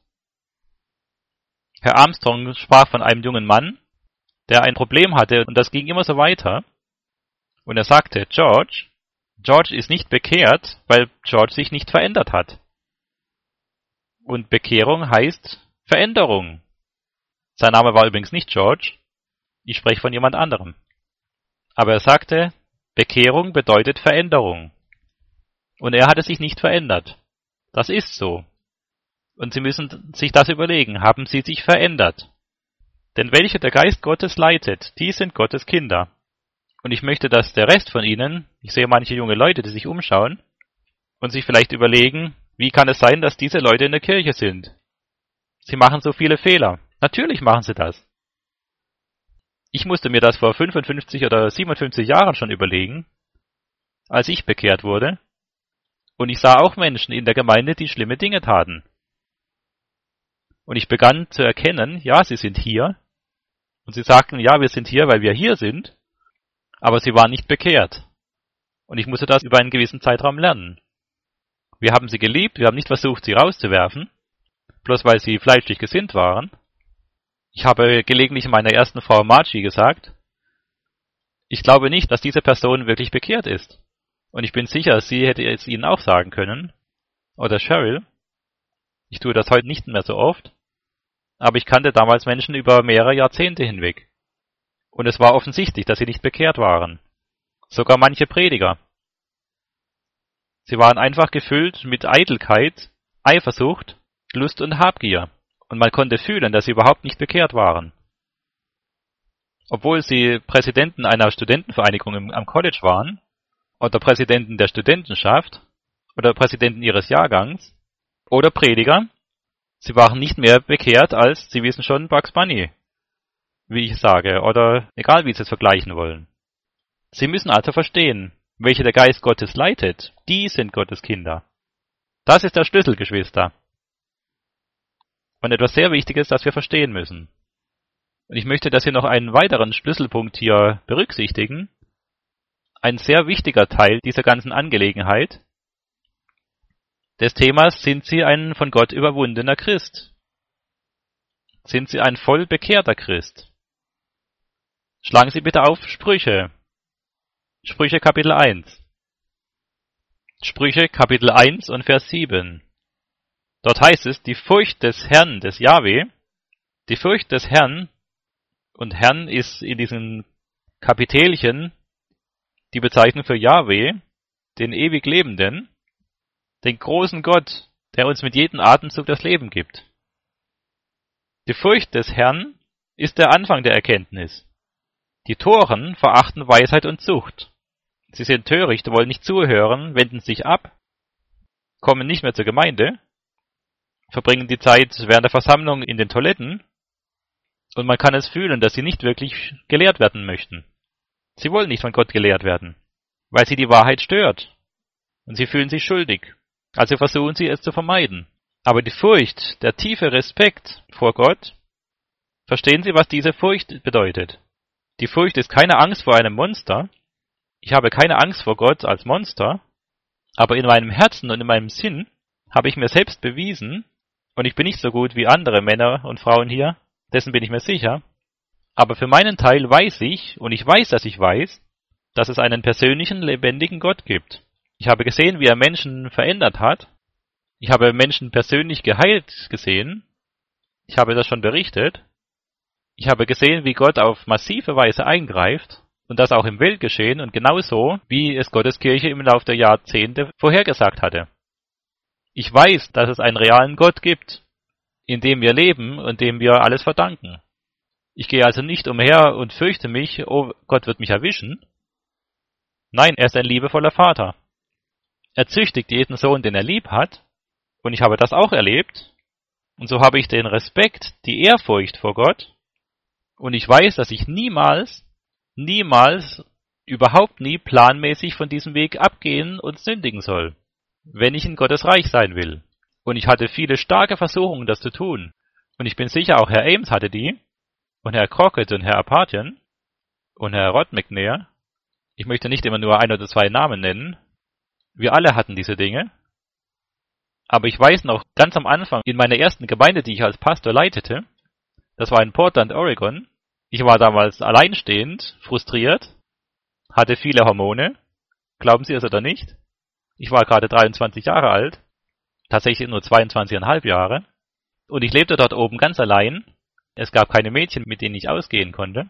Herr Armstrong sprach von einem jungen Mann, der ein Problem hatte, und das ging immer so weiter. Und er sagte, George, George ist nicht bekehrt, weil George sich nicht verändert hat. Und Bekehrung heißt Veränderung. Sein Name war übrigens nicht George. Ich spreche von jemand anderem. Aber er sagte, Bekehrung bedeutet Veränderung. Und er hatte sich nicht verändert. Das ist so. Und Sie müssen sich das überlegen. Haben Sie sich verändert? Denn welche der Geist Gottes leitet, die sind Gottes Kinder. Und ich möchte, dass der Rest von Ihnen, ich sehe manche junge Leute, die sich umschauen und sich vielleicht überlegen, wie kann es sein, dass diese Leute in der Kirche sind? Sie machen so viele Fehler. Natürlich machen sie das. Ich musste mir das vor fünfundfünfzig oder siebenundfünfzig Jahren schon überlegen, als ich bekehrt wurde. Und ich sah auch Menschen in der Gemeinde, die schlimme Dinge taten. Und ich begann zu erkennen, ja, sie sind hier. Und sie sagten, ja, wir sind hier, weil wir hier sind. Aber sie waren nicht bekehrt. Und ich musste das über einen gewissen Zeitraum lernen. Wir haben sie geliebt, wir haben nicht versucht, sie rauszuwerfen, bloß weil sie fleischlich gesinnt waren. Ich habe gelegentlich meiner ersten Frau Margie gesagt, ich glaube nicht, dass diese Person wirklich bekehrt ist. Und ich bin sicher, sie hätte es Ihnen auch sagen können. Oder Cheryl. Ich tue das heute nicht mehr so oft. Aber ich kannte damals Menschen über mehrere Jahrzehnte hinweg. Und es war offensichtlich, dass sie nicht bekehrt waren. Sogar manche Prediger. Sie waren einfach gefüllt mit Eitelkeit, Eifersucht, Lust und Habgier. Und man konnte fühlen, dass sie überhaupt nicht bekehrt waren. Obwohl sie Präsidenten einer Studentenvereinigung im, am College waren, oder Präsidenten der Studentenschaft, oder Präsidenten ihres Jahrgangs, oder Prediger, sie waren nicht mehr bekehrt als, Sie wissen schon, Bugs Bunny, wie ich sage, oder egal wie Sie es vergleichen wollen. Sie müssen also verstehen, welche der Geist Gottes leitet, die sind Gottes Kinder. Das ist der Schlüssel, Geschwister. Und etwas sehr Wichtiges, das wir verstehen müssen. Und ich möchte, dass Sie noch einen weiteren Schlüsselpunkt hier berücksichtigen. Ein sehr wichtiger Teil dieser ganzen Angelegenheit des Themas, sind Sie ein von Gott überwundener Christ? Sind Sie ein voll bekehrter Christ? Schlagen Sie bitte auf Sprüche. Sprüche Kapitel eins. Sprüche Kapitel eins und Vers sieben. Dort heißt es, die Furcht des Herrn, des Jahwe, die Furcht des Herrn, und Herrn ist in diesen Kapitelchen die Bezeichnung für Jahwe, den ewig Lebenden, den großen Gott, der uns mit jedem Atemzug das Leben gibt. Die Furcht des Herrn ist der Anfang der Erkenntnis. Die Toren verachten Weisheit und Zucht. Sie sind töricht, wollen nicht zuhören, wenden sich ab, kommen nicht mehr zur Gemeinde, verbringen die Zeit während der Versammlung in den Toiletten, und man kann es fühlen, dass sie nicht wirklich gelehrt werden möchten. Sie wollen nicht von Gott gelehrt werden, weil sie die Wahrheit stört, und sie fühlen sich schuldig. Also versuchen Sie es zu vermeiden. Aber die Furcht, der tiefe Respekt vor Gott, verstehen Sie, was diese Furcht bedeutet? Die Furcht ist keine Angst vor einem Monster. Ich habe keine Angst vor Gott als Monster, aber in meinem Herzen und in meinem Sinn habe ich mir selbst bewiesen, und ich bin nicht so gut wie andere Männer und Frauen hier, dessen bin ich mir sicher, aber für meinen Teil weiß ich, und ich weiß, dass ich weiß, dass es einen persönlichen, lebendigen Gott gibt. Ich habe gesehen, wie er Menschen verändert hat. Ich habe Menschen persönlich geheilt gesehen. Ich habe das schon berichtet. Ich habe gesehen, wie Gott auf massive Weise eingreift, und das auch im Weltgeschehen und genauso, wie es Gottes Kirche im Laufe der Jahrzehnte vorhergesagt hatte. Ich weiß, dass es einen realen Gott gibt, in dem wir leben und dem wir alles verdanken. Ich gehe also nicht umher und fürchte mich, oh, Gott wird mich erwischen. Nein, er ist ein liebevoller Vater. Er züchtigt jeden Sohn, den er lieb hat, und ich habe das auch erlebt, und so habe ich den Respekt, die Ehrfurcht vor Gott, und ich weiß, dass ich niemals, niemals, überhaupt nie planmäßig von diesem Weg abgehen und sündigen soll, wenn ich in Gottes Reich sein will. Und ich hatte viele starke Versuchungen, das zu tun. Und ich bin sicher, auch Herr Ames hatte die, und Herr Crockett und Herr Apathian und Herr Rod McNair. Ich möchte nicht immer nur ein oder zwei Namen nennen. Wir alle hatten diese Dinge. Aber ich weiß noch, ganz am Anfang, in meiner ersten Gemeinde, die ich als Pastor leitete, das war in Portland, Oregon. Ich war damals alleinstehend, frustriert, hatte viele Hormone. Glauben Sie es oder nicht? Ich war gerade dreiundzwanzig Jahre alt, tatsächlich nur zweiundzwanzig Komma fünf Jahre. Und ich lebte dort oben ganz allein. Es gab keine Mädchen, mit denen ich ausgehen konnte.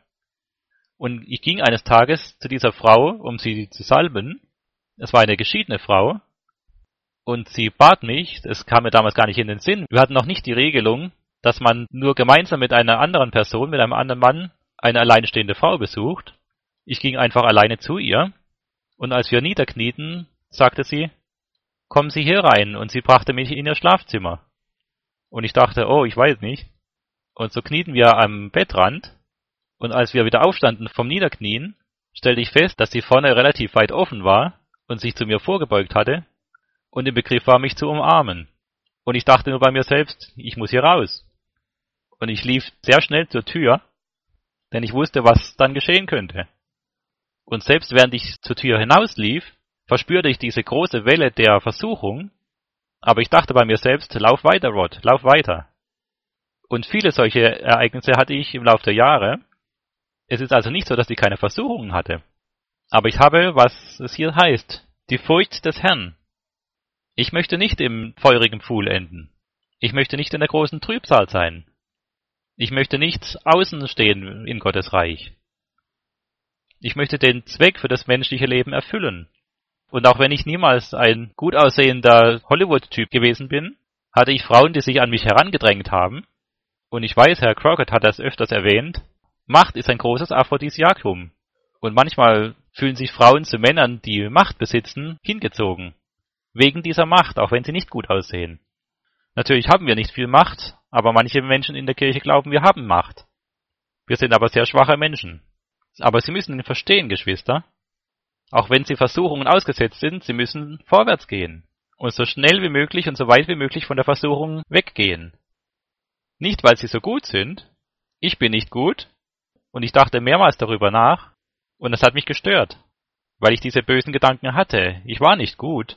Und ich ging eines Tages zu dieser Frau, um sie zu salben. Es war eine geschiedene Frau. Und sie bat mich, es kam mir damals gar nicht in den Sinn, wir hatten noch nicht die Regelung, dass man nur gemeinsam mit einer anderen Person, mit einem anderen Mann, eine alleinstehende Frau besucht. Ich ging einfach alleine zu ihr. Und als wir niederknieten, sagte sie, kommen Sie hier rein, und sie brachte mich in ihr Schlafzimmer. Und ich dachte, oh, ich weiß nicht. Und so knieten wir am Bettrand, und als wir wieder aufstanden vom Niederknien, stellte ich fest, dass sie vorne relativ weit offen war und sich zu mir vorgebeugt hatte und im Begriff war, mich zu umarmen. Und ich dachte nur bei mir selbst, ich muss hier raus. Und ich lief sehr schnell zur Tür, denn ich wusste, was dann geschehen könnte. Und selbst während ich zur Tür hinauslief, verspürte ich diese große Welle der Versuchung, aber ich dachte bei mir selbst, lauf weiter, Rod, lauf weiter. Und viele solche Ereignisse hatte ich im Laufe der Jahre. Es ist also nicht so, dass ich keine Versuchungen hatte. Aber ich habe, was es hier heißt, die Furcht des Herrn. Ich möchte nicht im feurigen Pfuhl enden. Ich möchte nicht in der großen Trübsal sein. Ich möchte nicht außen stehen in Gottes Reich. Ich möchte den Zweck für das menschliche Leben erfüllen. Und auch wenn ich niemals ein gut aussehender Hollywood-Typ gewesen bin, hatte ich Frauen, die sich an mich herangedrängt haben. Und ich weiß, Herr Crockett hat das öfters erwähnt, Macht ist ein großes Aphrodisiakum. Und manchmal fühlen sich Frauen zu Männern, die Macht besitzen, hingezogen. Wegen dieser Macht, auch wenn sie nicht gut aussehen. Natürlich haben wir nicht viel Macht, aber manche Menschen in der Kirche glauben, wir haben Macht. Wir sind aber sehr schwache Menschen. Aber Sie müssen verstehen, Geschwister, auch wenn Sie Versuchungen ausgesetzt sind, Sie müssen vorwärts gehen und so schnell wie möglich und so weit wie möglich von der Versuchung weggehen. Nicht, weil Sie so gut sind. Ich bin nicht gut und ich dachte mehrmals darüber nach und es hat mich gestört, weil ich diese bösen Gedanken hatte. Ich war nicht gut.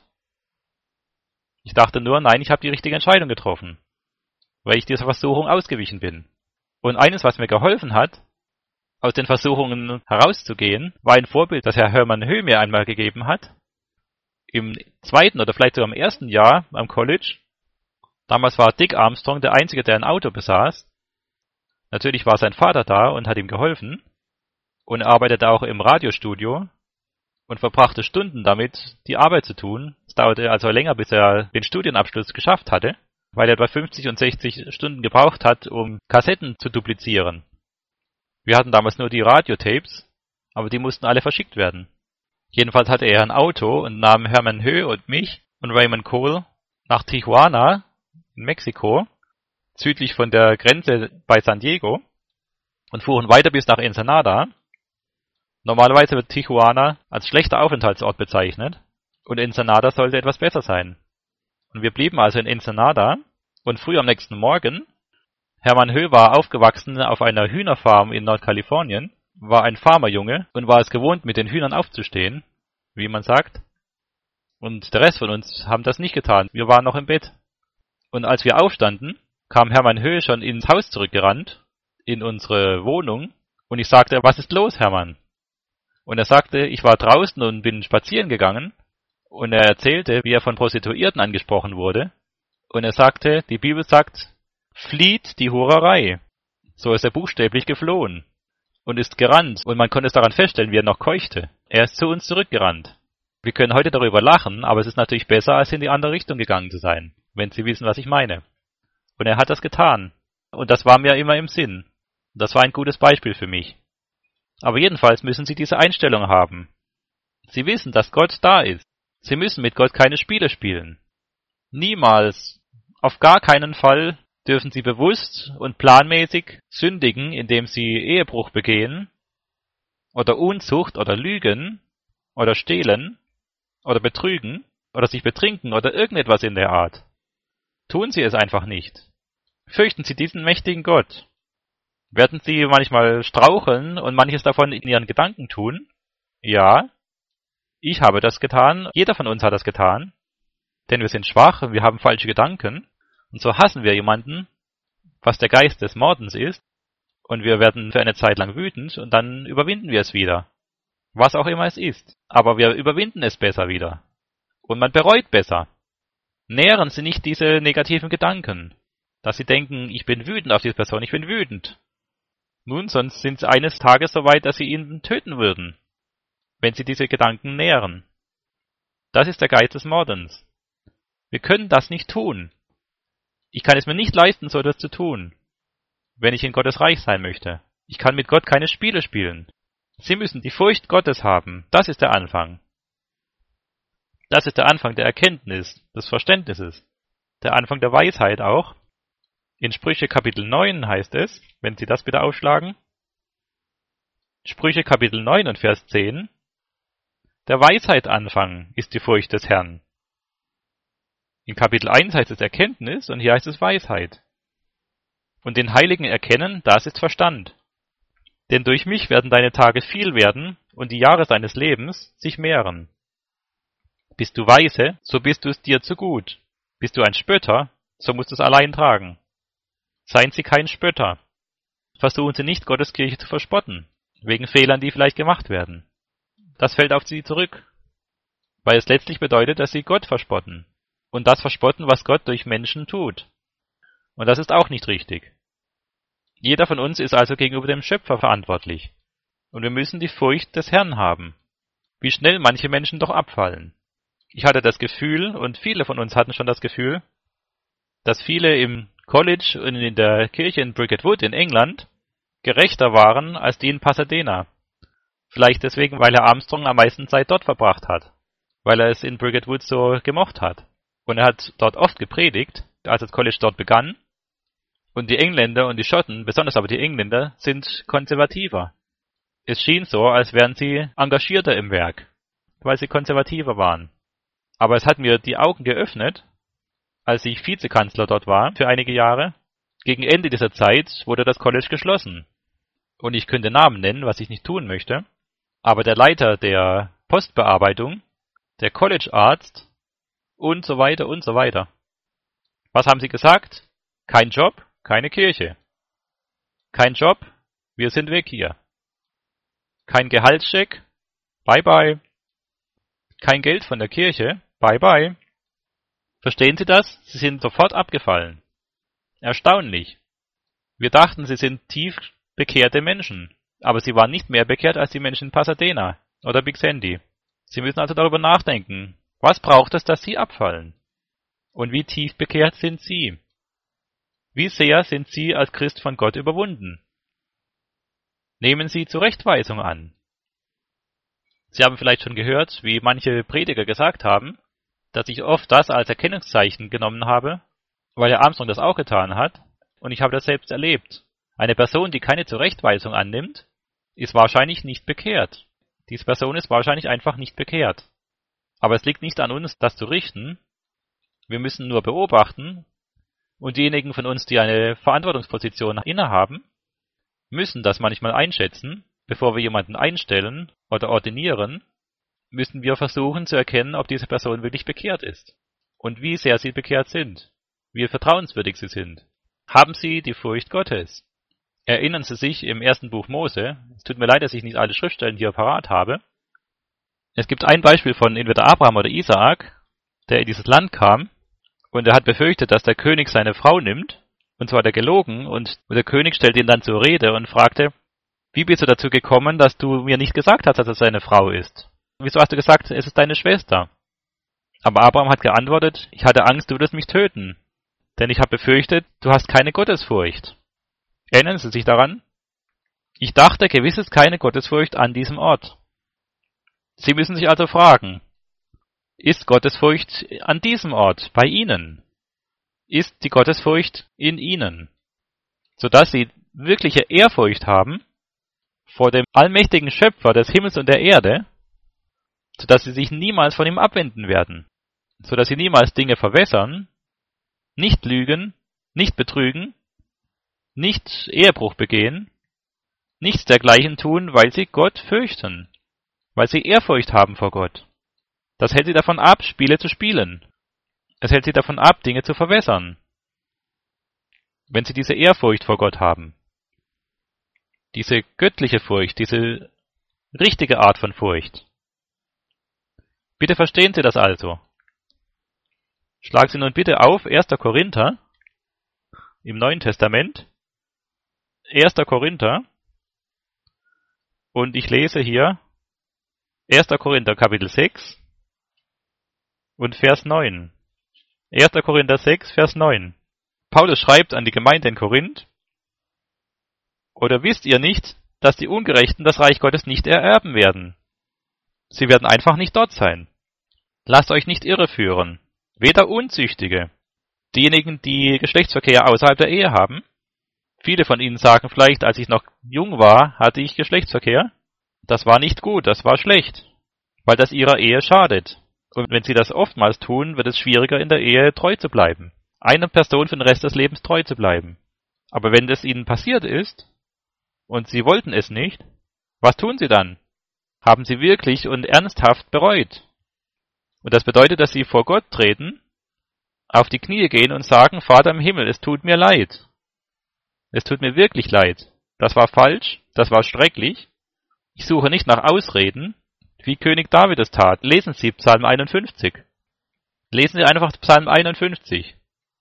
Ich dachte nur, nein, ich habe die richtige Entscheidung getroffen, weil ich dieser Versuchung ausgewichen bin. Und eines, was mir geholfen hat, aus den Versuchungen herauszugehen, war ein Vorbild, das Herr Hermann Höh mir einmal gegeben hat. Im zweiten oder vielleicht sogar im ersten Jahr am College. Damals war Dick Armstrong der Einzige, der ein Auto besaß. Natürlich war sein Vater da und hat ihm geholfen. Und er arbeitete auch im Radiostudio und verbrachte Stunden damit, die Arbeit zu tun. Es dauerte also länger, bis er den Studienabschluss geschafft hatte, weil er etwa fünfzig und sechzig Stunden gebraucht hat, um Kassetten zu duplizieren. Wir hatten damals nur die Radiotapes, aber die mussten alle verschickt werden. Jedenfalls hatte er ein Auto und nahm Hermann Höh und mich und Raymond Cole nach Tijuana in Mexiko, südlich von der Grenze bei San Diego, und fuhren weiter bis nach Ensenada. Normalerweise wird Tijuana als schlechter Aufenthaltsort bezeichnet und Ensenada sollte etwas besser sein. Und wir blieben also in Ensenada und früh am nächsten Morgen, Hermann Höh war aufgewachsen auf einer Hühnerfarm in Nordkalifornien, war ein Farmerjunge und war es gewohnt, mit den Hühnern aufzustehen, wie man sagt. Und der Rest von uns haben das nicht getan. Wir waren noch im Bett. Und als wir aufstanden, kam Hermann Höh schon ins Haus zurückgerannt, in unsere Wohnung. Und ich sagte, was ist los, Hermann? Und er sagte, ich war draußen und bin spazieren gegangen. Und er erzählte, wie er von Prostituierten angesprochen wurde. Und er sagte, die Bibel sagt, flieht die Hurerei. So ist er buchstäblich geflohen und ist gerannt. Und man konnte es daran feststellen, wie er noch keuchte. Er ist zu uns zurückgerannt. Wir können heute darüber lachen, aber es ist natürlich besser, als in die andere Richtung gegangen zu sein, wenn Sie wissen, was ich meine. Und er hat das getan. Und das war mir immer im Sinn. Das war ein gutes Beispiel für mich. Aber jedenfalls müssen Sie diese Einstellung haben. Sie wissen, dass Gott da ist. Sie müssen mit Gott keine Spiele spielen. Niemals, auf gar keinen Fall dürfen Sie bewusst und planmäßig sündigen, indem Sie Ehebruch begehen oder Unzucht oder Lügen oder stehlen oder betrügen oder sich betrinken oder irgendetwas in der Art. Tun Sie es einfach nicht. Fürchten Sie diesen mächtigen Gott. Werden Sie manchmal straucheln und manches davon in Ihren Gedanken tun? Ja, ich habe das getan, jeder von uns hat das getan, denn wir sind schwach und wir haben falsche Gedanken und so hassen wir jemanden, was der Geist des Mordens ist, und wir werden für eine Zeit lang wütend und dann überwinden wir es wieder. Was auch immer es ist. Aber wir überwinden es besser wieder. Und man bereut besser. Nähren Sie nicht diese negativen Gedanken, dass Sie denken, ich bin wütend auf diese Person, ich bin wütend. Nun, sonst sind Sie eines Tages so weit, dass Sie ihn töten würden, wenn Sie diese Gedanken nähren. Das ist der Geist des Mordens. Wir können das nicht tun. Ich kann es mir nicht leisten, so etwas zu tun, wenn ich in Gottes Reich sein möchte. Ich kann mit Gott keine Spiele spielen. Sie müssen die Furcht Gottes haben. Das ist der Anfang. Das ist der Anfang der Erkenntnis, des Verständnisses, der Anfang der Weisheit auch. In Sprüche Kapitel neun heißt es, wenn Sie das bitte aufschlagen, Sprüche Kapitel neun und Vers zehn, der Weisheit Anfang ist die Furcht des Herrn. In Kapitel eins heißt es Erkenntnis und hier heißt es Weisheit. Und den Heiligen erkennen, das ist Verstand. Denn durch mich werden deine Tage viel werden und die Jahre deines Lebens sich mehren. Bist du weise, so bist du es dir zu gut. Bist du ein Spötter, so musst du es allein tragen. Seien Sie kein Spötter. Versuchen Sie nicht, Gottes Kirche zu verspotten, wegen Fehlern, die vielleicht gemacht werden. Das fällt auf Sie zurück, weil es letztlich bedeutet, dass Sie Gott verspotten. Und das verspotten, was Gott durch Menschen tut. Und das ist auch nicht richtig. Jeder von uns ist also gegenüber dem Schöpfer verantwortlich. Und wir müssen die Furcht des Herrn haben. Wie schnell manche Menschen doch abfallen. Ich hatte das Gefühl, und viele von uns hatten schon das Gefühl, dass viele im College und in der Kirche in Bricket Wood in England gerechter waren als die in Pasadena. Vielleicht deswegen, weil Herr Armstrong am meisten Zeit dort verbracht hat. Weil er es in Bricket Wood so gemocht hat. Und er hat dort oft gepredigt, als das College dort begann. Und die Engländer und die Schotten, besonders aber die Engländer, sind konservativer. Es schien so, als wären sie engagierter im Werk, weil sie konservativer waren. Aber es hat mir die Augen geöffnet, als ich Vizekanzler dort war für einige Jahre. Gegen Ende dieser Zeit wurde das College geschlossen. Und ich könnte Namen nennen, was ich nicht tun möchte. Aber der Leiter der Postbearbeitung, der Collegearzt und so weiter und so weiter. Was haben sie gesagt? Kein Job, keine Kirche. Kein Job, wir sind weg hier. Kein Gehaltscheck, bye bye. Kein Geld von der Kirche, bye bye. Verstehen Sie das? Sie sind sofort abgefallen. Erstaunlich. Wir dachten, sie sind tief bekehrte Menschen, aber sie waren nicht mehr bekehrt als die Menschen in Pasadena oder Big Sandy. Sie müssen also darüber nachdenken, was braucht es, dass Sie abfallen? Und wie tief bekehrt sind Sie? Wie sehr sind Sie als Christ von Gott überwunden? Nehmen Sie Zurechtweisung an. Sie haben vielleicht schon gehört, wie manche Prediger gesagt haben, dass ich oft das als Erkennungszeichen genommen habe, weil Herr Armstrong das auch getan hat, und ich habe das selbst erlebt. Eine Person, die keine Zurechtweisung annimmt, ist wahrscheinlich nicht bekehrt. Diese Person ist wahrscheinlich einfach nicht bekehrt. Aber es liegt nicht an uns, das zu richten, Wir müssen nur beobachten, und diejenigen von uns, die eine Verantwortungsposition innehaben, müssen das manchmal einschätzen. Bevor wir jemanden einstellen oder ordinieren, müssen wir versuchen zu erkennen, ob diese Person wirklich bekehrt ist und wie sehr sie bekehrt sind, wie vertrauenswürdig sie sind. Haben sie die Furcht Gottes? Erinnern Sie sich im ersten Buch Mose, es tut mir leid, dass ich nicht alle Schriftstellen hier parat habe. Es gibt ein Beispiel von entweder Abraham oder Isaak, der in dieses Land kam, und er hat befürchtet, dass der König seine Frau nimmt, und zwar hat er gelogen, und der König stellte ihn dann zur Rede und fragte, wie bist du dazu gekommen, dass du mir nicht gesagt hast, dass es seine Frau ist? Wieso hast du gesagt, es ist deine Schwester? Aber Abraham hat geantwortet, ich hatte Angst, du würdest mich töten, denn ich habe befürchtet, du hast keine Gottesfurcht. Erinnern Sie sich daran? Ich dachte, gewiss ist keine Gottesfurcht an diesem Ort. Sie müssen sich also fragen, ist Gottesfurcht an diesem Ort, bei Ihnen? Ist die Gottesfurcht in Ihnen? Sodass Sie wirkliche Ehrfurcht haben vor dem allmächtigen Schöpfer des Himmels und der Erde, sodass Sie sich niemals von ihm abwenden werden, sodass Sie niemals Dinge verwässern, nicht lügen, nicht betrügen, nicht Ehebruch begehen, nichts dergleichen tun, weil Sie Gott fürchten, weil Sie Ehrfurcht haben vor Gott. Das hält Sie davon ab, Spiele zu spielen. Es hält Sie davon ab, Dinge zu verwässern. Wenn Sie diese Ehrfurcht vor Gott haben, diese göttliche Furcht, diese richtige Art von Furcht. Bitte verstehen Sie das also. Schlagen Sie nun bitte auf erster Korinther im Neuen Testament. erster Korinther. Und ich lese hier erster Korinther Kapitel sechs und Vers neun. erster Korinther sechs, Vers neun. Paulus schreibt an die Gemeinde in Korinth, oder wisst ihr nicht, dass die Ungerechten das Reich Gottes nicht ererben werden? Sie werden einfach nicht dort sein. Lasst euch nicht irreführen, weder Unzüchtige, diejenigen, die Geschlechtsverkehr außerhalb der Ehe haben. Viele von ihnen sagen vielleicht, als ich noch jung war, hatte ich Geschlechtsverkehr. Das war nicht gut, das war schlecht, weil das ihrer Ehe schadet. Und wenn sie das oftmals tun, wird es schwieriger, in der Ehe treu zu bleiben. Einer Person für den Rest des Lebens treu zu bleiben. Aber wenn das ihnen passiert ist, und sie wollten es nicht, was tun sie dann? Haben sie wirklich und ernsthaft bereut. Und das bedeutet, dass sie vor Gott treten, auf die Knie gehen und sagen, Vater im Himmel, es tut mir leid. Es tut mir wirklich leid. Das war falsch, das war schrecklich. Ich suche nicht nach Ausreden, wie König David es tat. Lesen Sie Psalm einundfünfzig. Lesen Sie einfach Psalm einundfünfzig.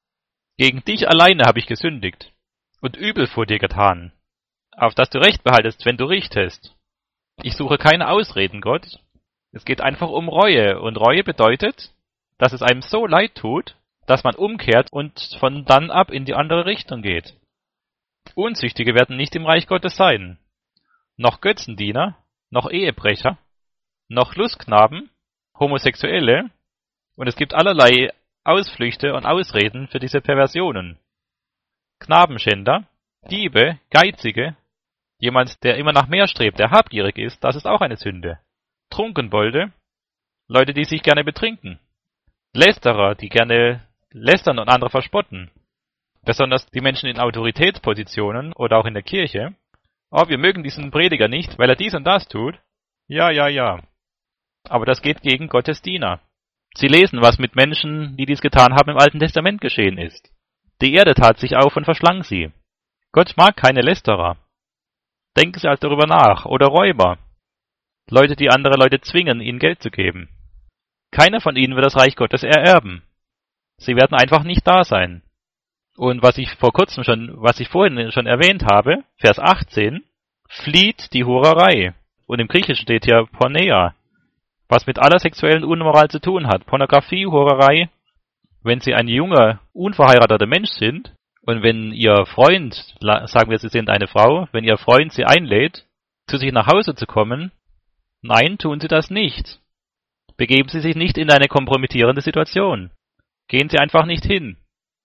Gegen dich alleine habe ich gesündigt und Übel vor dir getan, auf dass du Recht behaltest, wenn du richtest. Ich suche keine Ausreden, Gott. Es geht einfach um Reue, und Reue bedeutet, dass es einem so leid tut, dass man umkehrt und von dann ab in die andere Richtung geht. Unzüchtige werden nicht im Reich Gottes sein. Noch Götzendiener, noch Ehebrecher, noch Lustknaben, Homosexuelle, und es gibt allerlei Ausflüchte und Ausreden für diese Perversionen. Knabenschänder, Diebe, Geizige, jemand, der immer nach mehr strebt, der habgierig ist, das ist auch eine Sünde. Trunkenbolde, Leute, die sich gerne betrinken. Lästerer, die gerne lästern und andere verspotten. Besonders die Menschen in Autoritätspositionen oder auch in der Kirche. Oh, wir mögen diesen Prediger nicht, weil er dies und das tut. Ja, ja, ja. Aber das geht gegen Gottes Diener. Sie lesen, was mit Menschen, die dies getan haben, im Alten Testament geschehen ist. Die Erde tat sich auf und verschlang sie. Gott mag keine Lästerer. Denken Sie also darüber nach. Oder Räuber. Leute, die andere Leute zwingen, ihnen Geld zu geben. Keiner von ihnen wird das Reich Gottes ererben. Sie werden einfach nicht da sein. Und was ich vor kurzem schon, was ich vorhin schon erwähnt habe, Vers achtzehn, flieht die Hurerei. Und im Griechischen steht hier Porneia, was mit aller sexuellen Unmoral zu tun hat. Pornografie, Hurerei. Wenn Sie ein junger, unverheirateter Mensch sind und wenn Ihr Freund, sagen wir, Sie sind eine Frau, wenn Ihr Freund Sie einlädt, zu sich nach Hause zu kommen, nein, tun Sie das nicht. Begeben Sie sich nicht in eine kompromittierende Situation. Gehen Sie einfach nicht hin.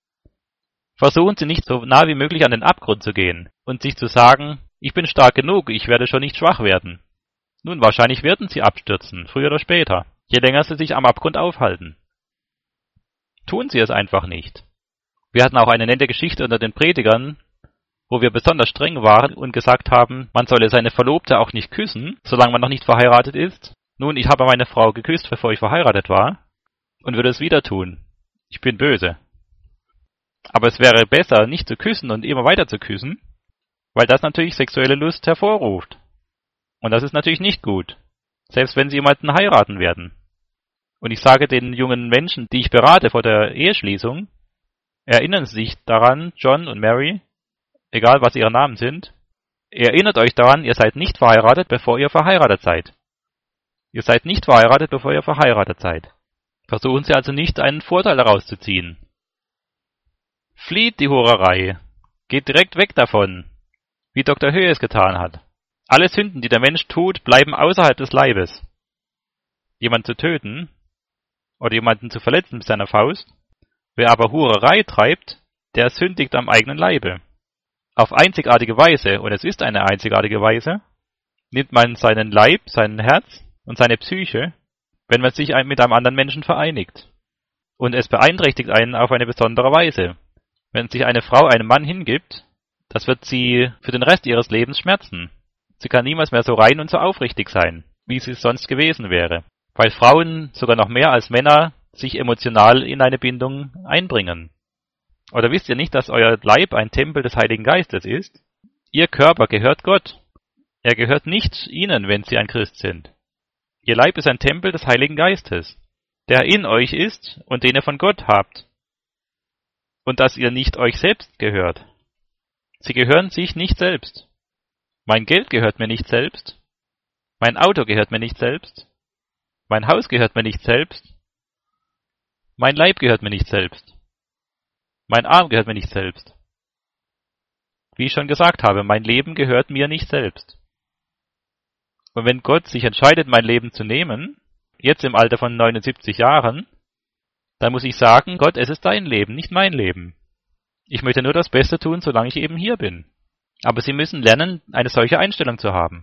Versuchen Sie nicht so nah wie möglich an den Abgrund zu gehen und sich zu sagen, ich bin stark genug, ich werde schon nicht schwach werden. Nun, wahrscheinlich werden Sie abstürzen, früher oder später, je länger Sie sich am Abgrund aufhalten. Tun sie es einfach nicht. Wir hatten auch eine nette Geschichte unter den Predigern, wo wir besonders streng waren und gesagt haben, man solle seine Verlobte auch nicht küssen, solange man noch nicht verheiratet ist. Nun, ich habe meine Frau geküsst, bevor ich verheiratet war, und würde es wieder tun. Ich bin böse. Aber es wäre besser, nicht zu küssen und immer weiter zu küssen, weil das natürlich sexuelle Lust hervorruft. Und das ist natürlich nicht gut, selbst wenn sie jemanden heiraten werden. Und ich sage den jungen Menschen, die ich berate vor der Eheschließung, erinnern Sie sich daran, John und Mary, egal was ihre Namen sind, erinnert euch daran, ihr seid nicht verheiratet, bevor ihr verheiratet seid. Ihr seid nicht verheiratet, bevor ihr verheiratet seid. Versuchen Sie also nicht, einen Vorteil daraus zu ziehen. Flieht die Hurerei. Geht direkt weg davon, wie Doktor Höhe es getan hat. Alle Sünden, die der Mensch tut, bleiben außerhalb des Leibes. Jemanden zu töten oder jemanden zu verletzen mit seiner Faust. Wer aber Hurerei treibt, der sündigt am eigenen Leibe. Auf einzigartige Weise, und es ist eine einzigartige Weise, nimmt man seinen Leib, sein Herz und seine Psyche, wenn man sich mit einem anderen Menschen vereinigt. Und es beeinträchtigt einen auf eine besondere Weise. Wenn sich eine Frau einem Mann hingibt, das wird sie für den Rest ihres Lebens schmerzen. Sie kann niemals mehr so rein und so aufrichtig sein, wie sie sonst gewesen wäre. Weil Frauen sogar noch mehr als Männer sich emotional in eine Bindung einbringen. Oder wisst ihr nicht, dass euer Leib ein Tempel des Heiligen Geistes ist? Ihr Körper gehört Gott. Er gehört nicht ihnen, wenn sie ein Christ sind. Ihr Leib ist ein Tempel des Heiligen Geistes, der in euch ist und den ihr von Gott habt. Und dass ihr nicht euch selbst gehört. Sie gehören sich nicht selbst. Mein Geld gehört mir nicht selbst. Mein Auto gehört mir nicht selbst. Mein Haus gehört mir nicht selbst. Mein Leib gehört mir nicht selbst. Mein Arm gehört mir nicht selbst. Wie ich schon gesagt habe, mein Leben gehört mir nicht selbst. Und wenn Gott sich entscheidet, mein Leben zu nehmen, jetzt im Alter von neunundsiebzig Jahren, dann muss ich sagen, Gott, es ist dein Leben, nicht mein Leben. Ich möchte nur das Beste tun, solange ich eben hier bin. Aber Sie müssen lernen, eine solche Einstellung zu haben.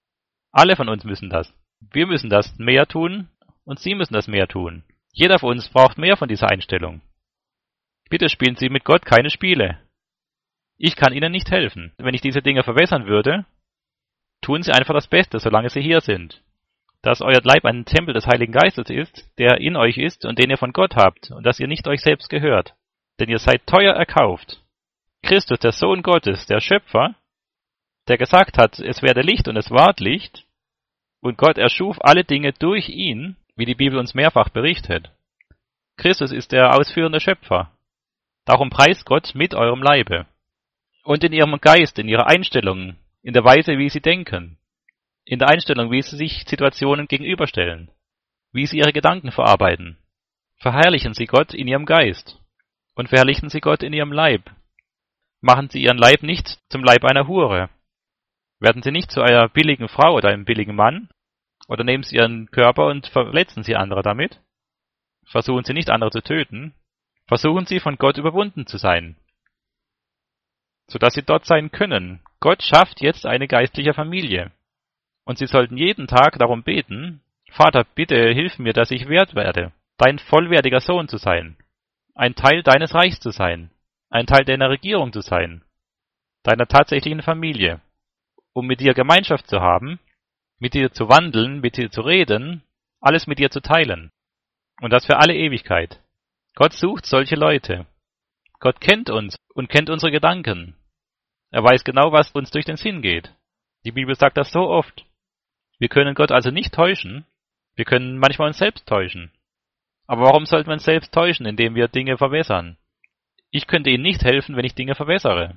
Alle von uns müssen das. Wir müssen das mehr tun und Sie müssen das mehr tun. Jeder von uns braucht mehr von dieser Einstellung. Bitte spielen Sie mit Gott keine Spiele. Ich kann Ihnen nicht helfen. Wenn ich diese Dinge verwässern würde, tun Sie einfach das Beste, solange Sie hier sind. Dass euer Leib ein Tempel des Heiligen Geistes ist, der in euch ist und den ihr von Gott habt, und dass ihr nicht euch selbst gehört. Denn ihr seid teuer erkauft. Christus, der Sohn Gottes, der Schöpfer, der gesagt hat, es werde Licht und es ward Licht, und Gott erschuf alle Dinge durch ihn, wie die Bibel uns mehrfach berichtet. Christus ist der ausführende Schöpfer. Darum preist Gott mit eurem Leibe. Und in ihrem Geist, in ihrer Einstellung, in der Weise, wie sie denken, in der Einstellung, wie sie sich Situationen gegenüberstellen, wie sie ihre Gedanken verarbeiten. Verherrlichen sie Gott in ihrem Geist und verherrlichen sie Gott in ihrem Leib. Machen sie ihren Leib nicht zum Leib einer Hure. Werden sie nicht zu einer billigen Frau oder einem billigen Mann, oder nehmen sie ihren Körper und verletzen sie andere damit. Versuchen sie nicht, andere zu töten. Versuchen sie, von Gott überwunden zu sein, sodass sie dort sein können. Gott schafft jetzt eine geistliche Familie. Und sie sollten jeden Tag darum beten, Vater, bitte hilf mir, dass ich wert werde, dein vollwertiger Sohn zu sein, ein Teil deines Reichs zu sein, ein Teil deiner Regierung zu sein, deiner tatsächlichen Familie, um mit dir Gemeinschaft zu haben, mit dir zu wandeln, mit dir zu reden, alles mit dir zu teilen. Und das für alle Ewigkeit. Gott sucht solche Leute. Gott kennt uns und kennt unsere Gedanken. Er weiß genau, was uns durch den Sinn geht. Die Bibel sagt das so oft. Wir können Gott also nicht täuschen. Wir können manchmal uns selbst täuschen. Aber warum sollten wir uns selbst täuschen, indem wir Dinge verwässern? Ich könnte Ihnen nicht helfen, wenn ich Dinge verwässere.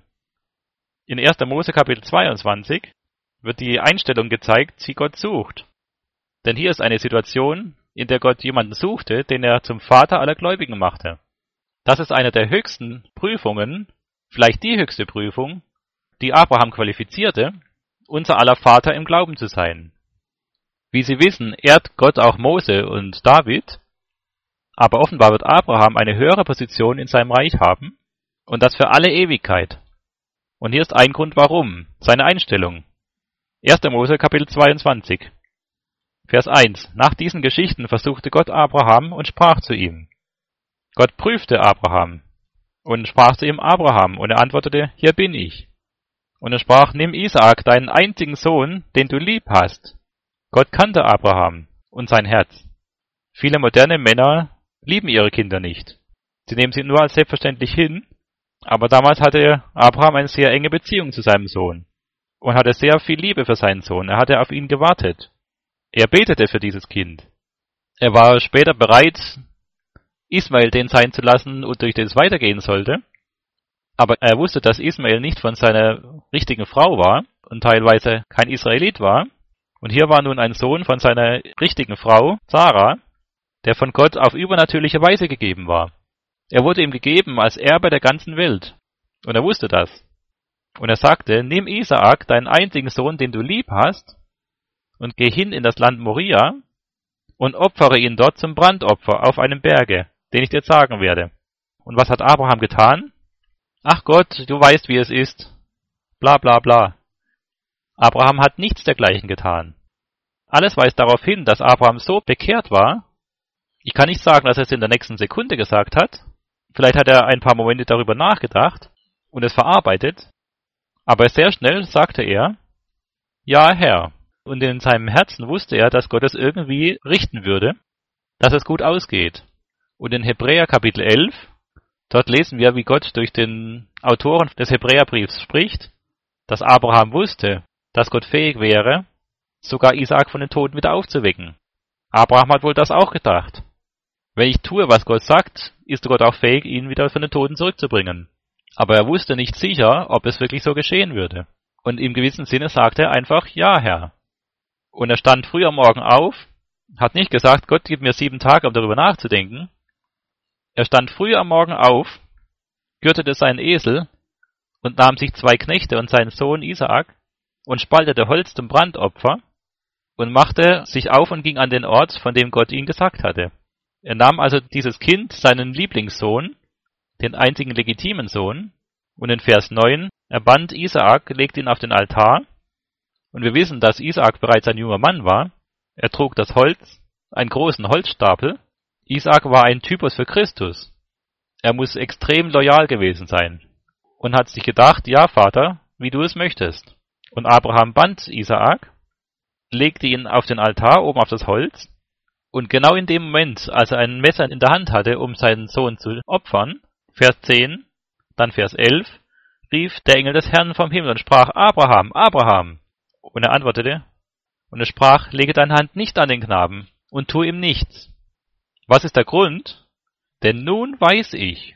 In erster Mose Kapitel zweiundzwanzig wird die Einstellung gezeigt, die Gott sucht. Denn hier ist eine Situation, in der Gott jemanden suchte, den er zum Vater aller Gläubigen machte. Das ist eine der höchsten Prüfungen, vielleicht die höchste Prüfung, die Abraham qualifizierte, unser aller Vater im Glauben zu sein. Wie Sie wissen, ehrt Gott auch Mose und David, aber offenbar wird Abraham eine höhere Position in seinem Reich haben, und das für alle Ewigkeit. Und hier ist ein Grund warum, seine Einstellung. erster Mose Kapitel zweiundzwanzig, Vers eins. Nach diesen Geschichten versuchte Gott Abraham und sprach zu ihm: Gott prüfte Abraham und sprach zu ihm: Abraham. Und er antwortete: Hier bin ich. Und er sprach: Nimm Isaak, deinen einzigen Sohn, den du lieb hast. Gott kannte Abraham und sein Herz. Viele moderne Männer lieben ihre Kinder nicht. Sie nehmen sie nur als selbstverständlich hin, aber damals hatte Abraham eine sehr enge Beziehung zu seinem Sohn und hatte sehr viel Liebe für seinen Sohn. Er hatte auf ihn gewartet. Er betete für dieses Kind. Er war später bereit, Ismael den sein zu lassen, und durch den es weitergehen sollte. Aber er wusste, dass Ismael nicht von seiner richtigen Frau war und teilweise kein Israelit war. Und hier war nun ein Sohn von seiner richtigen Frau, Sarah, der von Gott auf übernatürliche Weise gegeben war. Er wurde ihm gegeben als Erbe der ganzen Welt. Und er wusste das. Und er sagte: Nimm Isaak, deinen einzigen Sohn, den du lieb hast, und geh hin in das Land Moria und opfere ihn dort zum Brandopfer auf einem Berge, den ich dir sagen werde. Und was hat Abraham getan? Ach Gott, du weißt, wie es ist. Bla bla bla. Abraham hat nichts dergleichen getan. Alles weist darauf hin, dass Abraham so bekehrt war. Ich kann nicht sagen, dass er es in der nächsten Sekunde gesagt hat. Vielleicht hat er ein paar Momente darüber nachgedacht und es verarbeitet. Aber sehr schnell sagte er: Ja, Herr. Und in seinem Herzen wusste er, dass Gott es irgendwie richten würde, dass es gut ausgeht. Und in Hebräer Kapitel elf, dort lesen wir, wie Gott durch den Autoren des Hebräerbriefs spricht, dass Abraham wusste, dass Gott fähig wäre, sogar Isaak von den Toten wieder aufzuwecken. Abraham hat wohl das auch gedacht. Wenn ich tue, was Gott sagt, ist Gott auch fähig, ihn wieder von den Toten zurückzubringen. Aber er wusste nicht sicher, ob es wirklich so geschehen würde. Und im gewissen Sinne sagte er einfach: Ja, Herr. Und er stand früh am Morgen auf, hat nicht gesagt: Gott, gib mir sieben Tage, um darüber nachzudenken. Er stand früh am Morgen auf, gürtete seinen Esel und nahm sich zwei Knechte und seinen Sohn Isaak und spaltete Holz zum Brandopfer und machte sich auf und ging an den Ort, von dem Gott ihn gesagt hatte. Er nahm also dieses Kind, seinen Lieblingssohn, den einzigen legitimen Sohn, und in Vers neun, er band Isaak, legte ihn auf den Altar, und wir wissen, dass Isaak bereits ein junger Mann war. Er trug das Holz, einen großen Holzstapel. Isaak war ein Typus für Christus. Er muss extrem loyal gewesen sein und hat sich gedacht: Ja, Vater, wie du es möchtest. Und Abraham band Isaak, legte ihn auf den Altar, oben auf das Holz, und genau in dem Moment, als er ein Messer in der Hand hatte, um seinen Sohn zu opfern, Vers zehn, dann Vers elf, rief der Engel des Herrn vom Himmel und sprach: Abraham, Abraham. Und er antwortete, und er sprach: Lege deine Hand nicht an den Knaben und tu ihm nichts. Was ist der Grund? Denn nun weiß ich.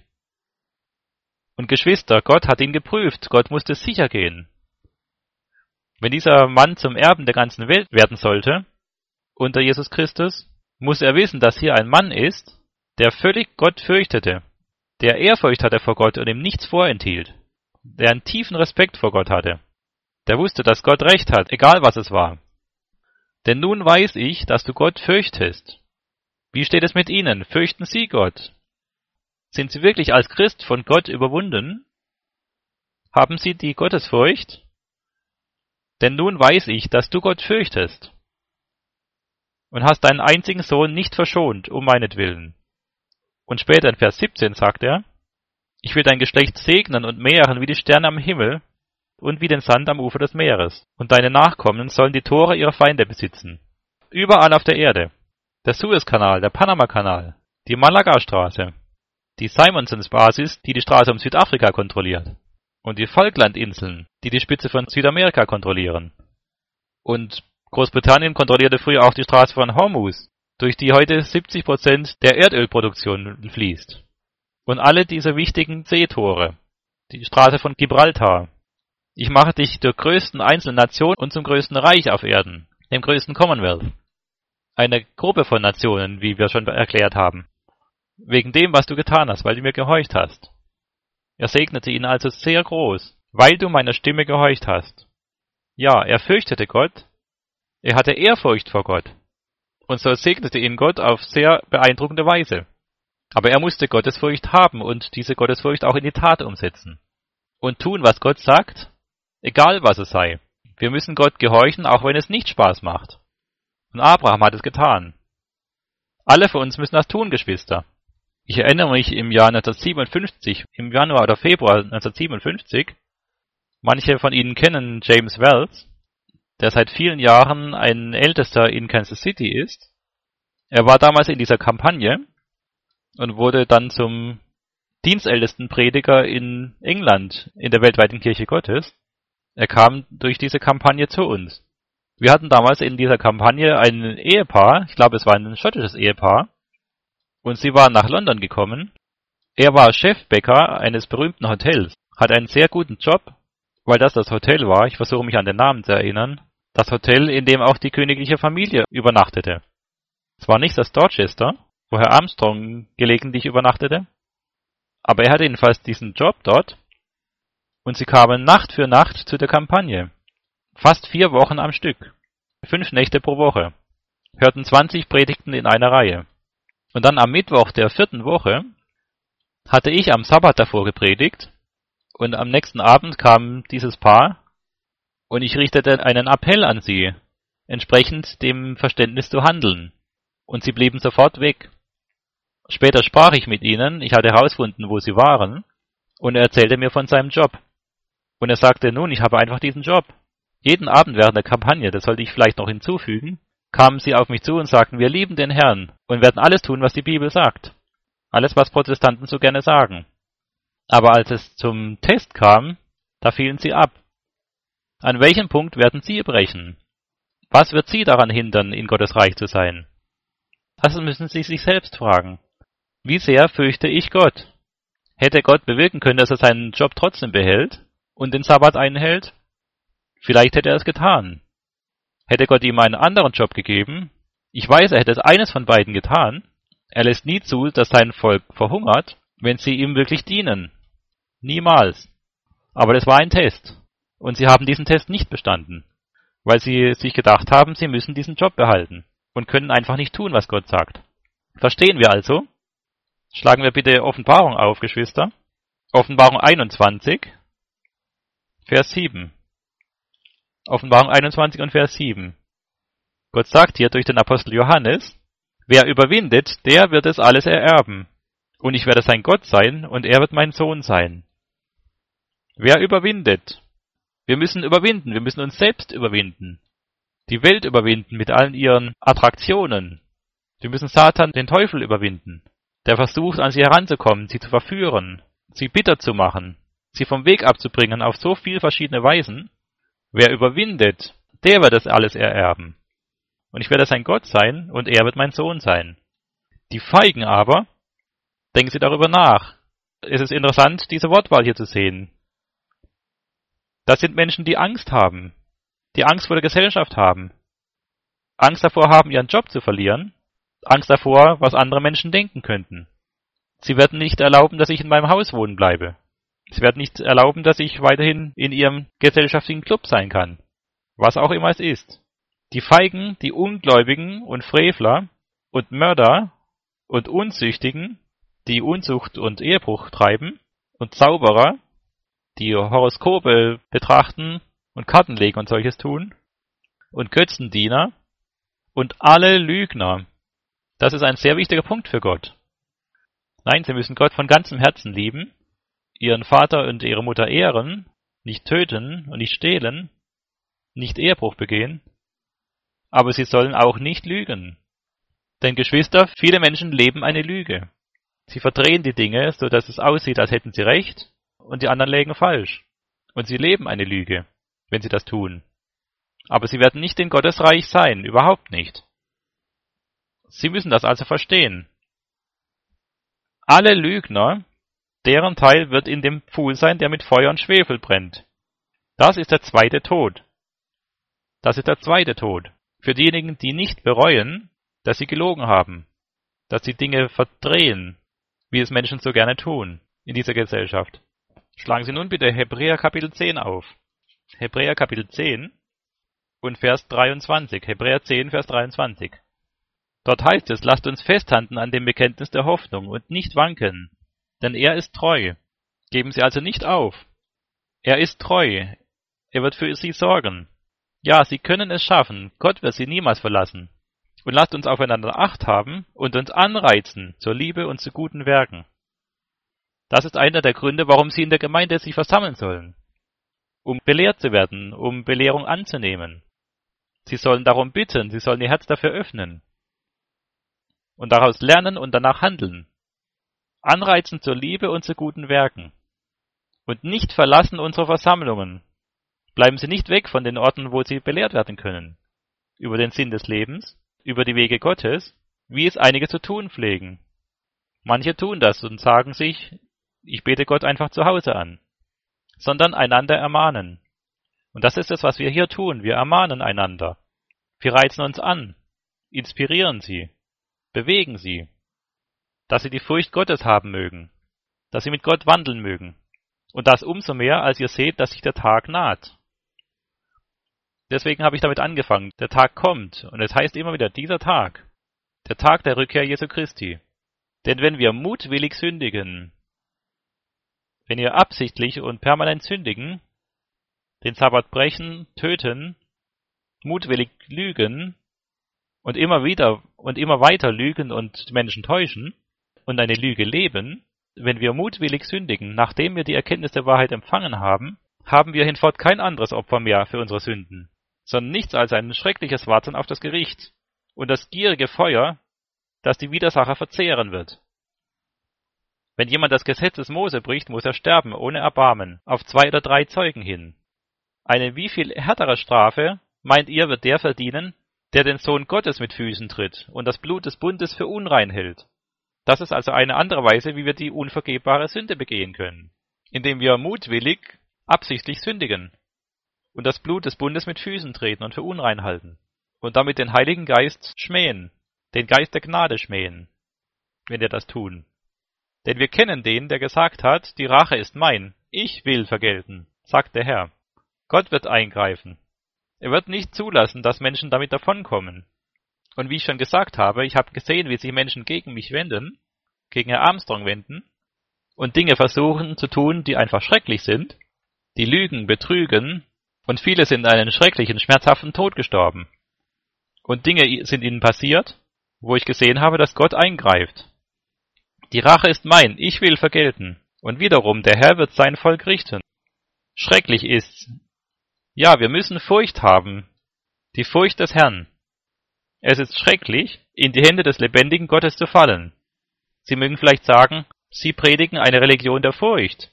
Und Geschwister, Gott hat ihn geprüft, Gott musste sicher gehen. Wenn dieser Mann zum Erben der ganzen Welt werden sollte, unter Jesus Christus, muss er wissen, dass hier ein Mann ist, der völlig Gott fürchtete, der Ehrfurcht hatte vor Gott und ihm nichts vorenthielt, der einen tiefen Respekt vor Gott hatte, der wusste, dass Gott Recht hat, egal was es war. Denn nun weiß ich, dass du Gott fürchtest. Wie steht es mit Ihnen? Fürchten Sie Gott? Sind Sie wirklich als Christ von Gott überwunden? Haben Sie die Gottesfurcht? Denn nun weiß ich, dass du Gott fürchtest und hast deinen einzigen Sohn nicht verschont, um meinetwillen. Und später in Vers siebzehn sagt er: Ich will dein Geschlecht segnen und mehren wie die Sterne am Himmel und wie den Sand am Ufer des Meeres. Und deine Nachkommen sollen die Tore ihrer Feinde besitzen. Überall auf der Erde. Der Suezkanal, der Panamakanal, die Malaga-Straße, die Simonsons-Basis, die die Straße um Südafrika kontrolliert, und die Falklandinseln, die die Spitze von Südamerika kontrollieren. Und Großbritannien kontrollierte früher auch die Straße von Hormuz, durch die heute siebzig Prozent der Erdölproduktion fließt. Und alle diese wichtigen Seetore, die Straße von Gibraltar. Ich mache dich zur größten einzelnen Nation und zum größten Reich auf Erden, dem größten Commonwealth. Eine Gruppe von Nationen, wie wir schon erklärt haben. Wegen dem, was du getan hast, weil du mir gehorcht hast. Er segnete ihn also sehr groß, weil du meiner Stimme gehorcht hast. Ja, er fürchtete Gott, er hatte Ehrfurcht vor Gott, und so segnete ihn Gott auf sehr beeindruckende Weise. Aber er musste Gottesfurcht haben und diese Gottesfurcht auch in die Tat umsetzen. Und tun, was Gott sagt, egal was es sei. Wir müssen Gott gehorchen, auch wenn es nicht Spaß macht. Und Abraham hat es getan. Alle von uns müssen das tun, Geschwister. Ich erinnere mich im Jahr neunzehnhundertsiebenundfünfzig, im Januar oder Februar neunzehnhundertsiebenundfünfzig, manche von Ihnen kennen James Wells, der seit vielen Jahren ein Ältester in Kansas City ist. Er war damals in dieser Kampagne und wurde dann zum dienstältesten Prediger in England, in der weltweiten Kirche Gottes. Er kam durch diese Kampagne zu uns. Wir hatten damals in dieser Kampagne ein Ehepaar, ich glaube es war ein schottisches Ehepaar, und sie waren nach London gekommen. Er war Chefbäcker eines berühmten Hotels, hat einen sehr guten Job, weil das das Hotel war, ich versuche mich an den Namen zu erinnern, das Hotel, in dem auch die königliche Familie übernachtete. Es war nicht das Dorchester, wo Herr Armstrong gelegentlich übernachtete, aber er hatte jedenfalls diesen Job dort und sie kamen Nacht für Nacht zu der Kampagne. Fast vier Wochen am Stück. Fünf Nächte pro Woche. Hörten zwanzig Predigten in einer Reihe. Und dann am Mittwoch der vierten Woche hatte ich am Sabbat davor gepredigt und am nächsten Abend kam dieses Paar und ich richtete einen Appell an sie, entsprechend dem Verständnis zu handeln. Und sie blieben sofort weg. Später sprach ich mit ihnen, ich hatte herausgefunden, wo sie waren, und er erzählte mir von seinem Job. Und er sagte, nun, ich habe einfach diesen Job. Jeden Abend während der Kampagne, das sollte ich vielleicht noch hinzufügen, kamen sie auf mich zu und sagten, wir lieben den Herrn und werden alles tun, was die Bibel sagt. Alles, was Protestanten so gerne sagen. Aber als es zum Test kam, da fielen sie ab. An welchem Punkt werden sie brechen? Was wird sie daran hindern, in Gottes Reich zu sein? Das müssen sie sich selbst fragen. Wie sehr fürchte ich Gott? Hätte Gott bewirken können, dass er seinen Job trotzdem behält und den Sabbat einhält? Vielleicht hätte er es getan. Hätte Gott ihm einen anderen Job gegeben? Ich weiß, er hätte es eines von beiden getan. Er lässt nie zu, dass sein Volk verhungert, wenn sie ihm wirklich dienen. Niemals. Aber das war ein Test. Und sie haben diesen Test nicht bestanden, weil sie sich gedacht haben, sie müssen diesen Job behalten und können einfach nicht tun, was Gott sagt. Verstehen wir also? Schlagen wir bitte Offenbarung auf, Geschwister. Offenbarung einundzwanzig, Vers sieben. Offenbarung einundzwanzig und Vers sieben. Gott sagt hier durch den Apostel Johannes, wer überwindet, der wird es alles ererben. Und ich werde sein Gott sein, und er wird mein Sohn sein. Wer überwindet? Wir müssen überwinden, wir müssen uns selbst überwinden. Die Welt überwinden mit allen ihren Attraktionen. Wir müssen Satan, den Teufel, überwinden, der versucht, an sie heranzukommen, sie zu verführen, sie bitter zu machen, sie vom Weg abzubringen auf so viele verschiedene Weisen. Wer überwindet, der wird das alles ererben. Und ich werde sein Gott sein, und er wird mein Sohn sein. Die Feigen aber, denken Sie darüber nach. Es ist interessant, diese Wortwahl hier zu sehen. Das sind Menschen, die Angst haben, die Angst vor der Gesellschaft haben, Angst davor haben, ihren Job zu verlieren, Angst davor, was andere Menschen denken könnten. Sie werden nicht erlauben, dass ich in meinem Haus wohnen bleibe. Sie werden nicht erlauben, dass ich weiterhin in ihrem gesellschaftlichen Club sein kann. Was auch immer es ist. Die Feigen, die Ungläubigen und Frevler und Mörder und Unzüchtigen, die Unzucht und Ehebruch treiben, und Zauberer, die Horoskope betrachten und Karten legen und solches tun, und Götzendiener und alle Lügner. Das ist ein sehr wichtiger Punkt für Gott. Nein, sie müssen Gott von ganzem Herzen lieben, ihren Vater und ihre Mutter ehren, nicht töten und nicht stehlen, nicht Ehebruch begehen, aber sie sollen auch nicht lügen. Denn Geschwister, viele Menschen leben eine Lüge. Sie verdrehen die Dinge, so dass es aussieht, als hätten sie recht, und die anderen lägen falsch. Und sie leben eine Lüge, wenn sie das tun. Aber sie werden nicht in Gottes Reich sein, überhaupt nicht. Sie müssen das also verstehen. Alle Lügner, deren Teil wird in dem Pfuhl sein, der mit Feuer und Schwefel brennt. Das ist der zweite Tod. Das ist der zweite Tod. Für diejenigen, die nicht bereuen, dass sie gelogen haben, dass sie Dinge verdrehen, wie es Menschen so gerne tun in dieser Gesellschaft. Schlagen Sie nun bitte Hebräer Kapitel zehn auf. Hebräer Kapitel zehn und Vers dreiundzwanzig. Hebräer zehn, Vers dreiundzwanzig. Dort heißt es, lasst uns festhalten an dem Bekenntnis der Hoffnung und nicht wanken, denn er ist treu. Geben Sie also nicht auf. Er ist treu. Er wird für Sie sorgen. Ja, Sie können es schaffen. Gott wird Sie niemals verlassen. Und lasst uns aufeinander Acht haben und uns anreizen zur Liebe und zu guten Werken. Das ist einer der Gründe, warum sie in der Gemeinde sich versammeln sollen. Um belehrt zu werden, um Belehrung anzunehmen. Sie sollen darum bitten, sie sollen ihr Herz dafür öffnen. Und daraus lernen und danach handeln. Anreizen zur Liebe und zu guten Werken. Und nicht verlassen unsere Versammlungen. Bleiben Sie nicht weg von den Orten, wo Sie belehrt werden können. Über den Sinn des Lebens, über die Wege Gottes, wie es einige zu tun pflegen. Manche tun das und sagen sich, ich bete Gott einfach zu Hause an. Sondern einander ermahnen. Und das ist es, was wir hier tun. Wir ermahnen einander. Wir reizen uns an, inspirieren sie, bewegen sie, dass sie die Furcht Gottes haben mögen, dass sie mit Gott wandeln mögen. Und das umso mehr, als ihr seht, dass sich der Tag naht. Deswegen habe ich damit angefangen. Der Tag kommt, und es heißt immer wieder, dieser Tag, der Tag der Rückkehr Jesu Christi. Denn wenn wir mutwillig sündigen, wenn wir absichtlich und permanent sündigen, den Sabbat brechen, töten, mutwillig lügen und immer wieder und immer weiter lügen und Menschen täuschen und eine Lüge leben, wenn wir mutwillig sündigen, nachdem wir die Erkenntnis der Wahrheit empfangen haben, haben wir hinfort kein anderes Opfer mehr für unsere Sünden, sondern nichts als ein schreckliches Warten auf das Gericht und das gierige Feuer, das die Widersacher verzehren wird. Wenn jemand das Gesetz des Mose bricht, muss er sterben, ohne Erbarmen, auf zwei oder drei Zeugen hin. Eine wie viel härtere Strafe, meint ihr, wird der verdienen, der den Sohn Gottes mit Füßen tritt und das Blut des Bundes für unrein hält? Das ist also eine andere Weise, wie wir die unvergebbare Sünde begehen können, indem wir mutwillig, absichtlich sündigen und das Blut des Bundes mit Füßen treten und für unrein halten und damit den Heiligen Geist schmähen, den Geist der Gnade schmähen, wenn wir das tun. Denn wir kennen den, der gesagt hat, die Rache ist mein, ich will vergelten, sagt der Herr. Gott wird eingreifen. Er wird nicht zulassen, dass Menschen damit davonkommen. Und wie ich schon gesagt habe, ich habe gesehen, wie sich Menschen gegen mich wenden, gegen Herr Armstrong wenden und Dinge versuchen zu tun, die einfach schrecklich sind, die lügen, betrügen und viele sind einen schrecklichen, schmerzhaften Tod gestorben. Und Dinge sind ihnen passiert, wo ich gesehen habe, dass Gott eingreift. Die Rache ist mein, ich will vergelten. Und wiederum, der Herr wird sein Volk richten. Schrecklich ist's. Ja, wir müssen Furcht haben. Die Furcht des Herrn. Es ist schrecklich, in die Hände des lebendigen Gottes zu fallen. Sie mögen vielleicht sagen, Sie predigen eine Religion der Furcht.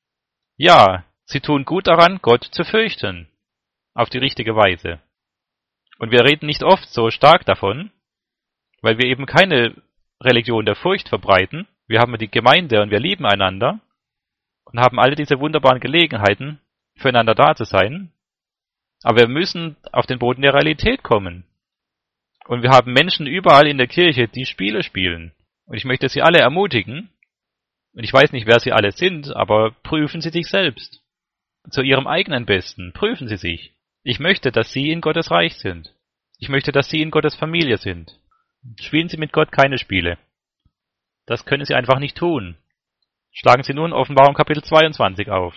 Ja, Sie tun gut daran, Gott zu fürchten. Auf die richtige Weise. Und wir reden nicht oft so stark davon, weil wir eben keine Religion der Furcht verbreiten. Wir haben die Gemeinde und wir lieben einander und haben alle diese wunderbaren Gelegenheiten, füreinander da zu sein. Aber wir müssen auf den Boden der Realität kommen. Und wir haben Menschen überall in der Kirche, die Spiele spielen. Und ich möchte Sie alle ermutigen, und ich weiß nicht, wer Sie alle sind, aber prüfen Sie sich selbst. Zu Ihrem eigenen Besten, prüfen Sie sich. Ich möchte, dass Sie in Gottes Reich sind. Ich möchte, dass Sie in Gottes Familie sind. Spielen Sie mit Gott keine Spiele. Das können Sie einfach nicht tun. Schlagen Sie nun Offenbarung Kapitel zweiundzwanzig auf.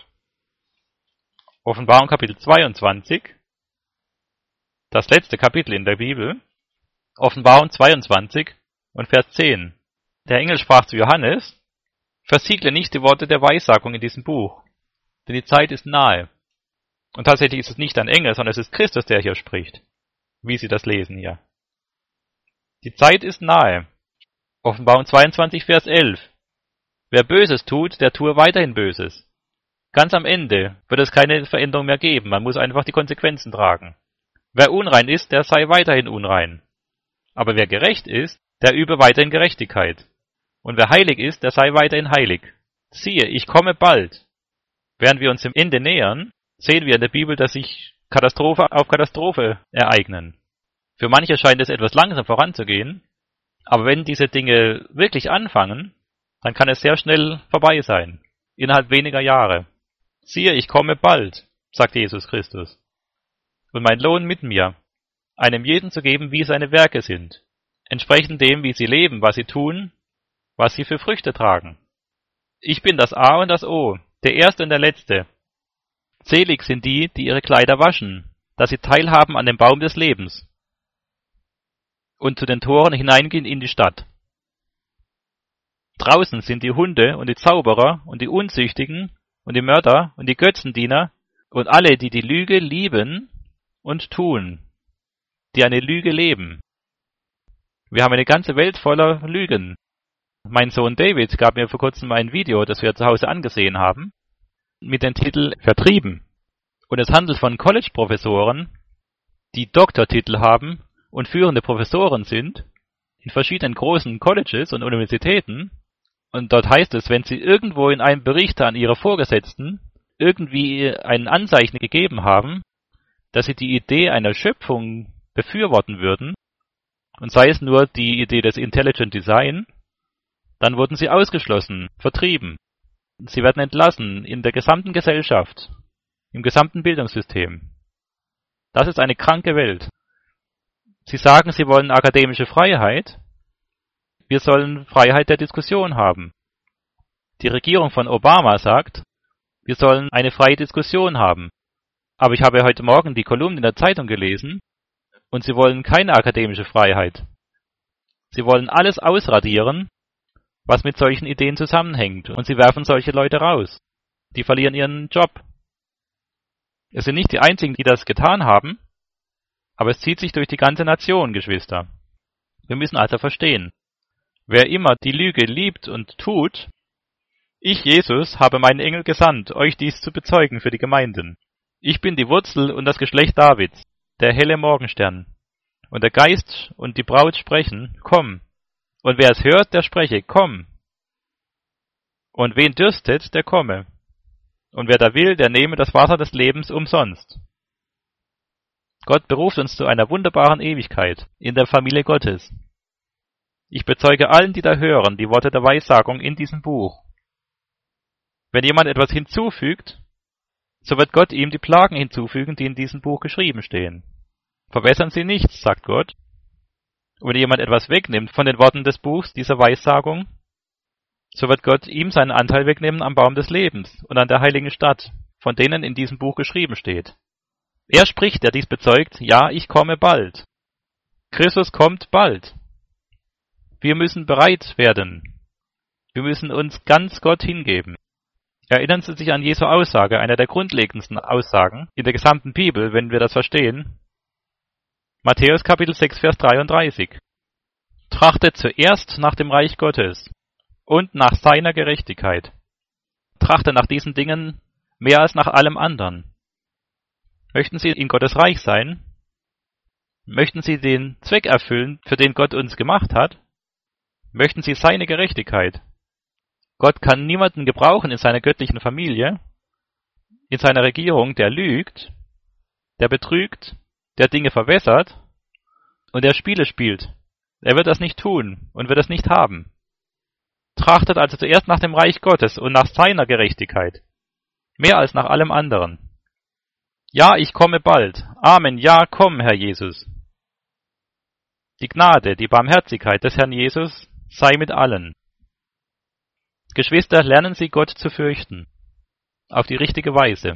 Offenbarung Kapitel zweiundzwanzig, das letzte Kapitel in der Bibel. Offenbarung zweiundzwanzig und Vers zehn. Der Engel sprach zu Johannes, versiegle nicht die Worte der Weissagung in diesem Buch, denn die Zeit ist nahe. Und tatsächlich ist es nicht ein Engel, sondern es ist Christus, der hier spricht, wie Sie das lesen hier. Die Zeit ist nahe. Offenbarung zweiundzwanzig, Vers elf. Wer Böses tut, der tue weiterhin Böses. Ganz am Ende wird es keine Veränderung mehr geben. Man muss einfach die Konsequenzen tragen. Wer unrein ist, der sei weiterhin unrein. Aber wer gerecht ist, der übe weiterhin Gerechtigkeit. Und wer heilig ist, der sei weiterhin heilig. Siehe, ich komme bald. Während wir uns dem Ende nähern, sehen wir in der Bibel, dass sich Katastrophe auf Katastrophe ereignen. Für manche scheint es etwas langsam voranzugehen, aber wenn diese Dinge wirklich anfangen, dann kann es sehr schnell vorbei sein, innerhalb weniger Jahre. Siehe, ich komme bald, sagt Jesus Christus, und mein Lohn mit mir, einem jeden zu geben, wie seine Werke sind, entsprechend dem, wie sie leben, was sie tun, was sie für Früchte tragen. Ich bin das A und das O, der Erste und der Letzte. Selig sind die, die ihre Kleider waschen, dass sie teilhaben an dem Baum des Lebens und zu den Toren hineingehen in die Stadt. Draußen sind die Hunde und die Zauberer und die Unzüchtigen und die Mörder und die Götzendiener und alle, die die Lüge lieben und tun, die eine Lüge leben. Wir haben eine ganze Welt voller Lügen. Mein Sohn David gab mir vor kurzem ein Video, das wir zu Hause angesehen haben, mit dem Titel Vertrieben. Und es handelt von College-Professoren, die Doktortitel haben und führende Professoren sind in verschiedenen großen Colleges und Universitäten. Und dort heißt es, wenn sie irgendwo in einem Bericht an ihre Vorgesetzten irgendwie ein Anzeichen gegeben haben, dass sie die Idee einer Schöpfung befürworten würden, und sei es nur die Idee des Intelligent Design, dann wurden sie ausgeschlossen, vertrieben. Sie werden entlassen in der gesamten Gesellschaft, im gesamten Bildungssystem. Das ist eine kranke Welt. Sie sagen, sie wollen akademische Freiheit. Wir sollen Freiheit der Diskussion haben. Die Regierung von Obama sagt, wir sollen eine freie Diskussion haben. Aber ich habe heute Morgen die Kolumne in der Zeitung gelesen und sie wollen keine akademische Freiheit. Sie wollen alles ausradieren, was mit solchen Ideen zusammenhängt, und sie werfen solche Leute raus. Die verlieren ihren Job. Es sind nicht die einzigen, die das getan haben, aber es zieht sich durch die ganze Nation, Geschwister. Wir müssen also verstehen, wer immer die Lüge liebt und tut, ich, Jesus, habe meinen Engel gesandt, euch dies zu bezeugen für die Gemeinden. Ich bin die Wurzel und das Geschlecht Davids, der helle Morgenstern. Und der Geist und die Braut sprechen, komm. Und wer es hört, der spreche, komm. Und wen dürstet, der komme. Und wer da will, der nehme das Wasser des Lebens umsonst. Gott beruft uns zu einer wunderbaren Ewigkeit in der Familie Gottes. Ich bezeuge allen, die da hören, die Worte der Weissagung in diesem Buch. Wenn jemand etwas hinzufügt, so wird Gott ihm die Plagen hinzufügen, die in diesem Buch geschrieben stehen. Verwässern Sie nichts, sagt Gott. Und wenn jemand etwas wegnimmt von den Worten des Buchs, dieser Weissagung, so wird Gott ihm seinen Anteil wegnehmen am Baum des Lebens und an der heiligen Stadt, von denen in diesem Buch geschrieben steht. Er spricht, der dies bezeugt, ja, ich komme bald. Christus kommt bald. Wir müssen bereit werden. Wir müssen uns ganz Gott hingeben. Erinnern Sie sich an Jesu Aussage, einer der grundlegendsten Aussagen in der gesamten Bibel, wenn wir das verstehen. Matthäus Kapitel sechs, Vers dreiunddreißig. Trachtet zuerst nach dem Reich Gottes und nach seiner Gerechtigkeit. Trachtet nach diesen Dingen mehr als nach allem anderen. Möchten Sie in Gottes Reich sein? Möchten Sie den Zweck erfüllen, für den Gott uns gemacht hat? Möchten Sie seine Gerechtigkeit? Gott kann niemanden gebrauchen in seiner göttlichen Familie, in seiner Regierung, der lügt, der betrügt, der Dinge verwässert und der Spiele spielt. Er wird das nicht tun und wird es nicht haben. Trachtet also zuerst nach dem Reich Gottes und nach seiner Gerechtigkeit, mehr als nach allem anderen. Ja, ich komme bald. Amen. Ja, komm, Herr Jesus. Die Gnade, die Barmherzigkeit des Herrn Jesus sei mit allen. Geschwister, lernen Sie Gott zu fürchten, auf die richtige Weise.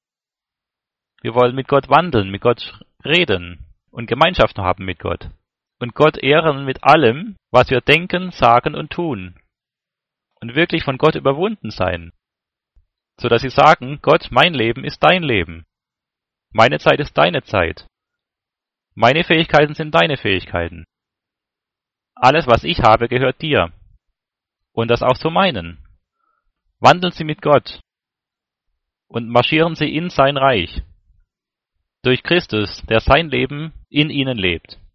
Wir wollen mit Gott wandeln, mit Gott reden und Gemeinschaft haben mit Gott. Und Gott ehren mit allem, was wir denken, sagen und tun. Und wirklich von Gott überwunden sein, so dass Sie sagen, Gott, mein Leben ist dein Leben. Meine Zeit ist deine Zeit. Meine Fähigkeiten sind deine Fähigkeiten. Alles, was ich habe, gehört dir. Und das auch zu meinen. Wandeln Sie mit Gott und marschieren Sie in sein Reich. Durch Christus, der sein Leben in Ihnen lebt.